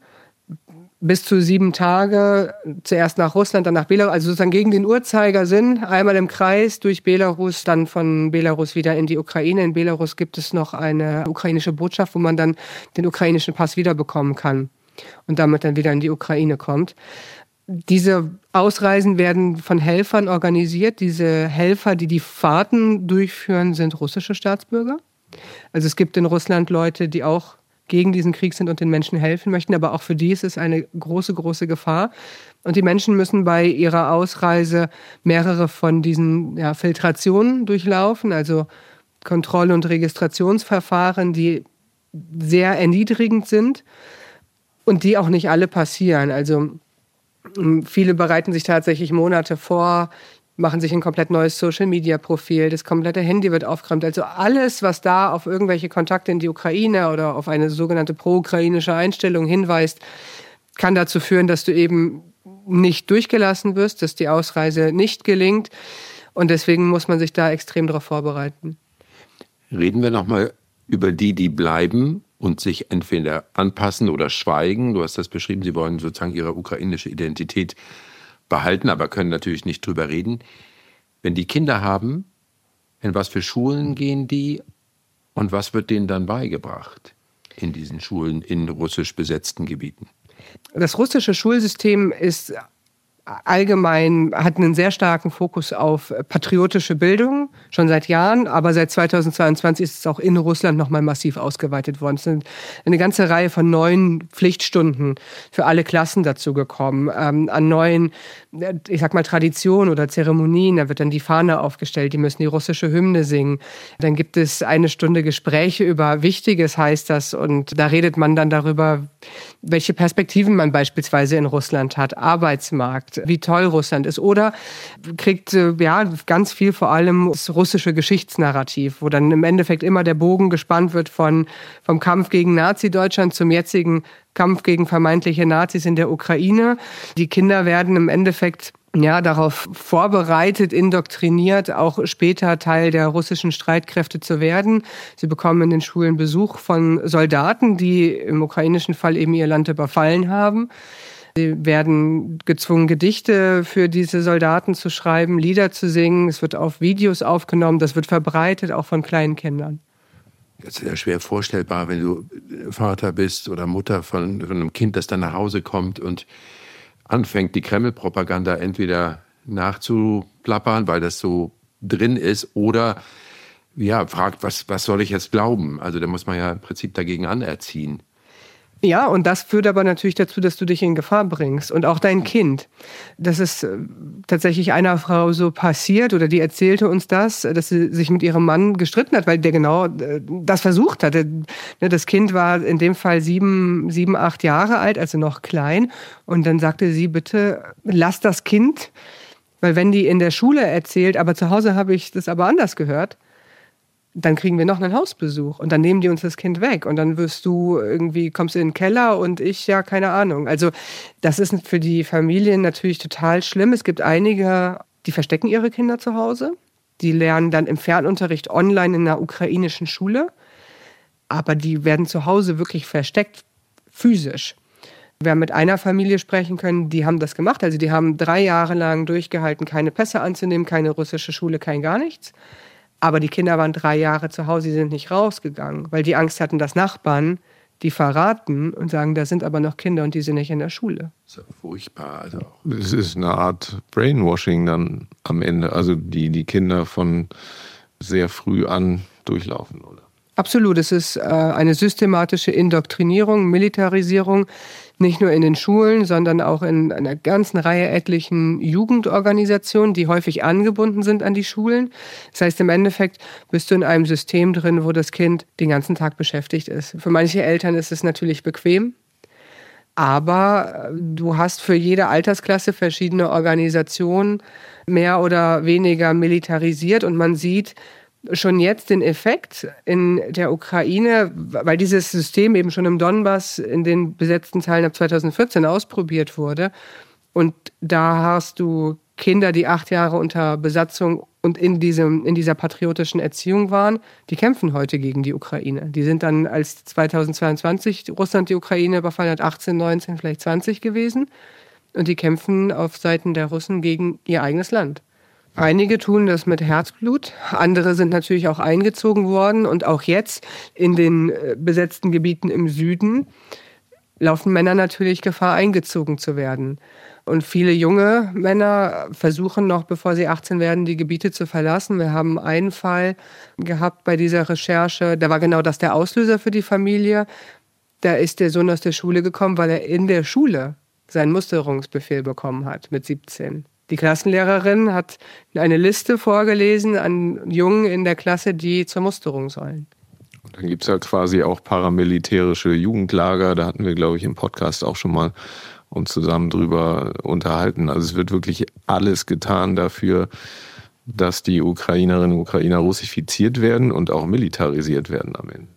bis zu 7 Tage, zuerst nach Russland, dann nach Belarus, also sozusagen gegen den Uhrzeigersinn, einmal im Kreis durch Belarus, dann von Belarus wieder in die Ukraine. In Belarus gibt es noch eine ukrainische Botschaft, wo man dann den ukrainischen Pass wiederbekommen kann und damit dann wieder in die Ukraine kommt. Diese Ausreisen werden von Helfern organisiert. Diese Helfer, die die Fahrten durchführen, sind russische Staatsbürger. Also es gibt in Russland Leute, die auch gegen diesen Krieg sind und den Menschen helfen möchten, aber auch für die ist es eine große, große Gefahr. Und die Menschen müssen bei ihrer Ausreise mehrere von diesen Filtrationen durchlaufen, also Kontroll- und Registrationsverfahren, die sehr erniedrigend sind und die auch nicht alle passieren. Also viele bereiten sich tatsächlich Monate vor, machen sich ein komplett neues Social-Media-Profil, das komplette Handy wird aufgeräumt. Also alles, was da auf irgendwelche Kontakte in die Ukraine oder auf eine sogenannte pro-ukrainische Einstellung hinweist, kann dazu führen, dass du eben nicht durchgelassen wirst, dass die Ausreise nicht gelingt. Und deswegen muss man sich da extrem darauf vorbereiten. Reden wir nochmal über die bleiben und sich entweder anpassen oder schweigen. Du hast das beschrieben, sie wollen sozusagen ihre ukrainische Identität behalten, aber können natürlich nicht drüber reden. Wenn die Kinder haben, in was für Schulen gehen die und was wird denen dann beigebracht in diesen Schulen in russisch besetzten Gebieten? Das russische Schulsystem ist allgemein, hat einen sehr starken Fokus auf patriotische Bildung, schon seit Jahren, aber seit 2022 ist es auch in Russland nochmal massiv ausgeweitet worden. Es sind eine ganze Reihe von neuen Pflichtstunden für alle Klassen dazu gekommen, an neuen, ich sag mal, Traditionen oder Zeremonien. Da wird dann die Fahne aufgestellt, die müssen die russische Hymne singen. Dann gibt es eine Stunde Gespräche über Wichtiges, heißt das, und da redet man dann darüber, welche Perspektiven man beispielsweise in Russland hat, Arbeitsmarkt, wie toll Russland ist. Oder kriegt ganz viel vor allem das russische Geschichtsnarrativ, wo dann im Endeffekt immer der Bogen gespannt wird vom Kampf gegen Nazi-Deutschland zum jetzigen Kampf gegen vermeintliche Nazis in der Ukraine. Die Kinder werden im Endeffekt darauf vorbereitet, indoktriniert, auch später Teil der russischen Streitkräfte zu werden. Sie bekommen in den Schulen Besuch von Soldaten, die im ukrainischen Fall eben ihr Land überfallen haben. Sie werden gezwungen, Gedichte für diese Soldaten zu schreiben, Lieder zu singen. Es wird auf Videos aufgenommen, das wird verbreitet, auch von kleinen Kindern. Das ist ja schwer vorstellbar, wenn du Vater bist oder Mutter von einem Kind, das dann nach Hause kommt und anfängt, die Kreml-Propaganda entweder nachzuplappern, weil das so drin ist, oder fragt, was soll ich jetzt glauben? Also da muss man ja im Prinzip dagegen anerziehen. Ja, und das führt aber natürlich dazu, dass du dich in Gefahr bringst und auch dein Kind. Das ist tatsächlich einer Frau so passiert, oder die erzählte uns das, dass sie sich mit ihrem Mann gestritten hat, weil der genau das versucht hatte. Das Kind war in dem Fall 7, 8 Jahre alt, also noch klein. Und dann sagte sie, bitte lass das Kind, weil wenn die in der Schule erzählt, aber zu Hause habe ich das aber anders gehört, dann kriegen wir noch einen Hausbesuch und dann nehmen die uns das Kind weg und dann kommst du in den Keller und ich, keine Ahnung. Also das ist für die Familien natürlich total schlimm. Es gibt einige, die verstecken ihre Kinder zu Hause. Die lernen dann im Fernunterricht online in einer ukrainischen Schule, aber die werden zu Hause wirklich versteckt, physisch. Wir haben mit einer Familie sprechen können, die haben das gemacht. Also die haben 3 Jahre lang durchgehalten, keine Pässe anzunehmen, keine russische Schule, kein gar nichts. Aber die Kinder waren 3 Jahre zu Hause, sie sind nicht rausgegangen, weil die Angst hatten, dass Nachbarn die verraten und sagen, da sind aber noch Kinder und die sind nicht in der Schule. Das ist furchtbar. Also. Es ist eine Art Brainwashing dann am Ende, also die Kinder von sehr früh an durchlaufen, oder? Absolut, es ist eine systematische Indoktrinierung, Militarisierung, nicht nur in den Schulen, sondern auch in einer ganzen Reihe etlichen Jugendorganisationen, die häufig angebunden sind an die Schulen. Das heißt, im Endeffekt bist du in einem System drin, wo das Kind den ganzen Tag beschäftigt ist. Für manche Eltern ist es natürlich bequem, aber du hast für jede Altersklasse verschiedene Organisationen, mehr oder weniger militarisiert, und man sieht schon jetzt den Effekt in der Ukraine, weil dieses System eben schon im Donbass in den besetzten Teilen ab 2014 ausprobiert wurde. Und da hast du Kinder, die 8 Jahre unter Besatzung und in dieser patriotischen Erziehung waren, die kämpfen heute gegen die Ukraine. Die sind dann, als 2022 Russland die Ukraine überfallen hat, 18, 19, vielleicht 20 gewesen. Und die kämpfen auf Seiten der Russen gegen ihr eigenes Land. Einige tun das mit Herzblut, andere sind natürlich auch eingezogen worden, und auch jetzt in den besetzten Gebieten im Süden laufen Männer natürlich Gefahr, eingezogen zu werden. Und viele junge Männer versuchen noch, bevor sie 18 werden, die Gebiete zu verlassen. Wir haben einen Fall gehabt bei dieser Recherche, da war genau das der Auslöser für die Familie. Da ist der Sohn aus der Schule gekommen, weil er in der Schule seinen Musterungsbefehl bekommen hat mit 17. Die Klassenlehrerin hat eine Liste vorgelesen an Jungen in der Klasse, die zur Musterung sollen. Und dann gibt es halt quasi auch paramilitärische Jugendlager. Da hatten wir, glaube ich, im Podcast auch schon mal uns zusammen drüber unterhalten. Also es wird wirklich alles getan dafür, dass die Ukrainerinnen und Ukrainer russifiziert werden und auch militarisiert werden am Ende.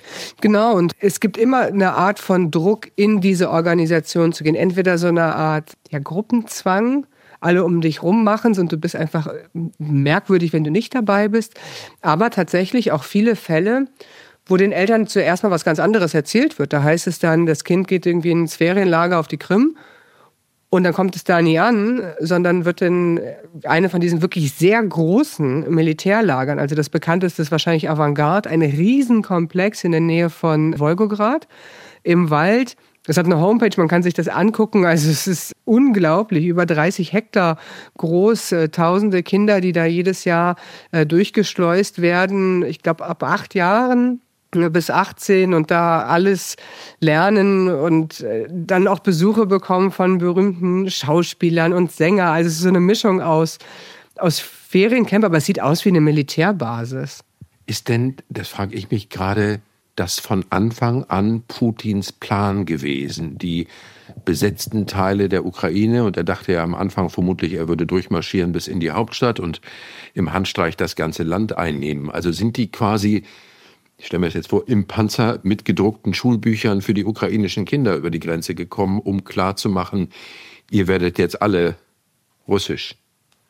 Genau, und es gibt immer eine Art von Druck, in diese Organisation zu gehen. Entweder so eine Art Gruppenzwang, alle um dich rum machen's und du bist einfach merkwürdig, wenn du nicht dabei bist. Aber tatsächlich auch viele Fälle, wo den Eltern zuerst mal was ganz anderes erzählt wird. Da heißt es dann, das Kind geht irgendwie ins Ferienlager auf die Krim und dann kommt es da nie an, sondern wird in eine von diesen wirklich sehr großen Militärlagern, also das bekannteste ist wahrscheinlich Avangard, ein Riesenkomplex in der Nähe von Wolgograd im Wald. Das hat eine Homepage, man kann sich das angucken. Also es ist unglaublich, über 30 Hektar groß, tausende Kinder, die da jedes Jahr durchgeschleust werden. Ich glaube, ab 8 Jahren bis 18 und da alles lernen und dann auch Besuche bekommen von berühmten Schauspielern und Sängern. Also es ist so eine Mischung aus Feriencamp, aber es sieht aus wie eine Militärbasis. Ist denn, das frage ich mich gerade, das von Anfang an Putins Plan gewesen, die besetzten Teile der Ukraine, und er dachte ja am Anfang vermutlich, er würde durchmarschieren bis in die Hauptstadt und im Handstreich das ganze Land einnehmen. Also sind die quasi, ich stelle mir das jetzt vor, im Panzer mit gedruckten Schulbüchern für die ukrainischen Kinder über die Grenze gekommen, um klarzumachen, ihr werdet jetzt alle russisch.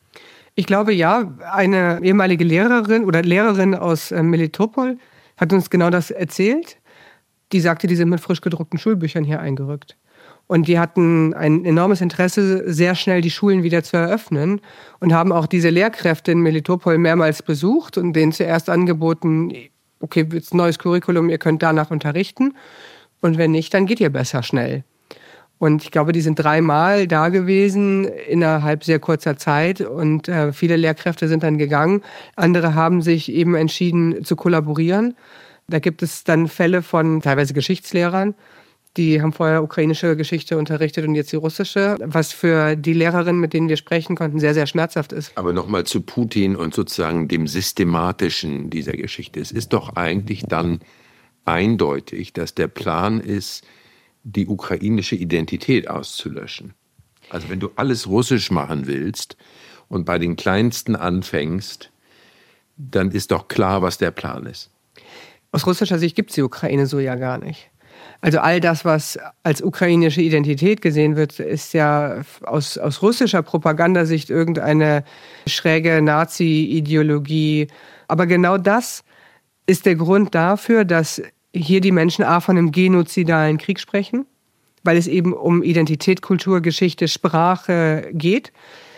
Ich glaube ja, eine ehemalige Lehrerin aus Melitopol hat uns genau das erzählt. Die sagte, die sind mit frisch gedruckten Schulbüchern hier eingerückt. Und die hatten ein enormes Interesse, sehr schnell die Schulen wieder zu eröffnen und haben auch diese Lehrkräfte in Melitopol mehrmals besucht und denen zuerst angeboten, okay, jetzt ein neues Curriculum, ihr könnt danach unterrichten. Und wenn nicht, dann geht ihr besser schnell. Und ich glaube, die sind 3-mal da gewesen innerhalb sehr kurzer Zeit und viele Lehrkräfte sind dann gegangen. Andere haben sich eben entschieden zu kollaborieren. Da gibt es dann Fälle von teilweise Geschichtslehrern, die haben vorher ukrainische Geschichte unterrichtet und jetzt die russische, was für die Lehrerinnen, mit denen wir sprechen konnten, sehr, sehr schmerzhaft ist. Aber nochmal zu Putin und sozusagen dem Systematischen dieser Geschichte. Es ist doch eigentlich dann eindeutig, dass der Plan ist, die ukrainische Identität auszulöschen. Also wenn du alles russisch machen willst und bei den Kleinsten anfängst, dann ist doch klar, was der Plan ist. Aus russischer Sicht gibt es die Ukraine so ja gar nicht. Also all das, was als ukrainische Identität gesehen wird, ist ja aus russischer Propagandasicht irgendeine schräge Nazi-Ideologie. Aber genau das ist der Grund dafür, dass hier die Menschen von einem genozidalen Krieg sprechen, weil es eben um Identität, Kultur, Geschichte, Sprache geht.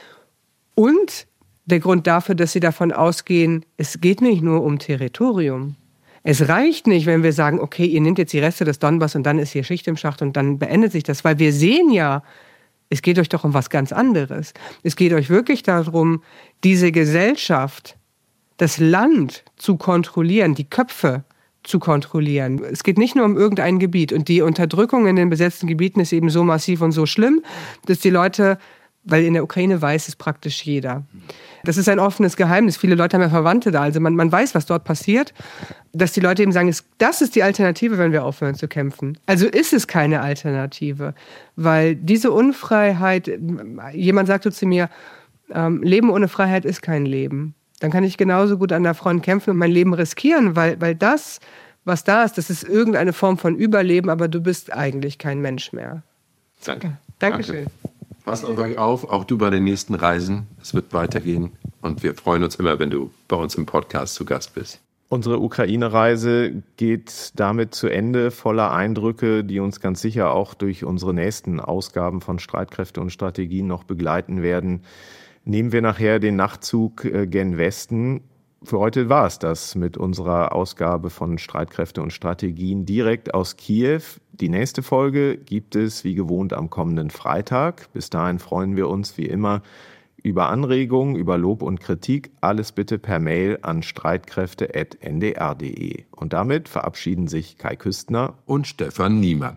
Und der Grund dafür, dass sie davon ausgehen, es geht nicht nur um Territorium. Es reicht nicht, wenn wir sagen, okay, ihr nehmt jetzt die Reste des Donbass und dann ist hier Schicht im Schacht und dann beendet sich das. Weil wir sehen ja, es geht euch doch um was ganz anderes. Es geht euch wirklich darum, diese Gesellschaft, das Land zu kontrollieren, die Köpfe zu kontrollieren. Es geht nicht nur um irgendein Gebiet. Und die Unterdrückung in den besetzten Gebieten ist eben so massiv und so schlimm, dass die Leute, weil in der Ukraine weiß es praktisch jeder. Das ist ein offenes Geheimnis. Viele Leute haben ja Verwandte da. Also man weiß, was dort passiert. Dass die Leute eben sagen, das ist die Alternative, wenn wir aufhören zu kämpfen. Also ist es keine Alternative. Weil diese Unfreiheit, jemand sagte zu mir, Leben ohne Freiheit ist kein Leben. Dann kann ich genauso gut an der Front kämpfen und mein Leben riskieren, weil das, was da ist, das ist irgendeine Form von Überleben, aber du bist eigentlich kein Mensch mehr. Danke. Dankeschön. Passt auf euch auf, auch du bei den nächsten Reisen. Es wird weitergehen und wir freuen uns immer, wenn du bei uns im Podcast zu Gast bist. Unsere Ukraine-Reise geht damit zu Ende, voller Eindrücke, die uns ganz sicher auch durch unsere nächsten Ausgaben von Streitkräfte und Strategien noch begleiten werden. Nehmen wir nachher den Nachtzug gen Westen. Für heute war es das mit unserer Ausgabe von Streitkräfte und Strategien direkt aus Kiew. Die nächste Folge gibt es wie gewohnt am kommenden Freitag. Bis dahin freuen wir uns wie immer über Anregungen, über Lob und Kritik. Alles bitte per Mail an streitkräfte@ndr.de. Und damit verabschieden sich Kai Küstner und Stefan Niemann.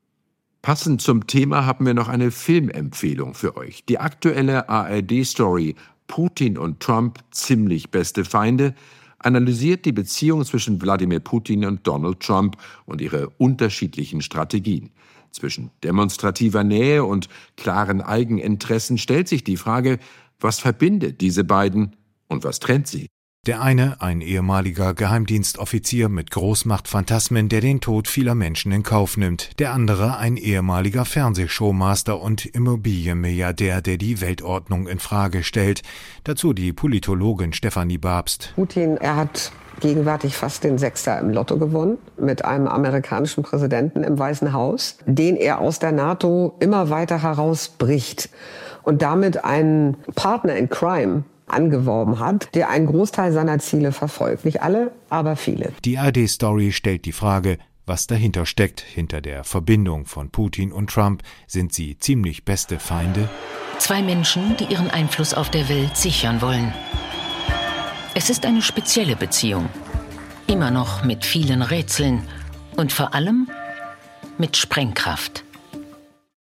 Passend zum Thema haben wir noch eine Filmempfehlung für euch. Die aktuelle ARD-Story Putin und Trump, ziemlich beste Feinde, analysiert die Beziehung zwischen Wladimir Putin und Donald Trump und ihre unterschiedlichen Strategien. Zwischen demonstrativer Nähe und klaren Eigeninteressen stellt sich die Frage, was verbindet diese beiden und was trennt sie? Der eine, ein ehemaliger Geheimdienstoffizier mit Großmachtphantasmen, der den Tod vieler Menschen in Kauf nimmt. Der andere, ein ehemaliger Fernsehshowmaster und Immobilienmilliardär, der die Weltordnung in Frage stellt. Dazu die Politologin Stefanie Babst. Putin, er hat gegenwärtig fast den Sechster im Lotto gewonnen mit einem amerikanischen Präsidenten im Weißen Haus, den er aus der NATO immer weiter herausbricht und damit einen Partner in Crime angeworben hat, der einen Großteil seiner Ziele verfolgt. Nicht alle, aber viele. Die ARD-Story stellt die Frage, was dahinter steckt. Hinter der Verbindung von Putin und Trump. Sind sie ziemlich beste Feinde? Zwei Menschen, die ihren Einfluss auf der Welt sichern wollen. Es ist eine spezielle Beziehung. Immer noch mit vielen Rätseln und vor allem mit Sprengkraft.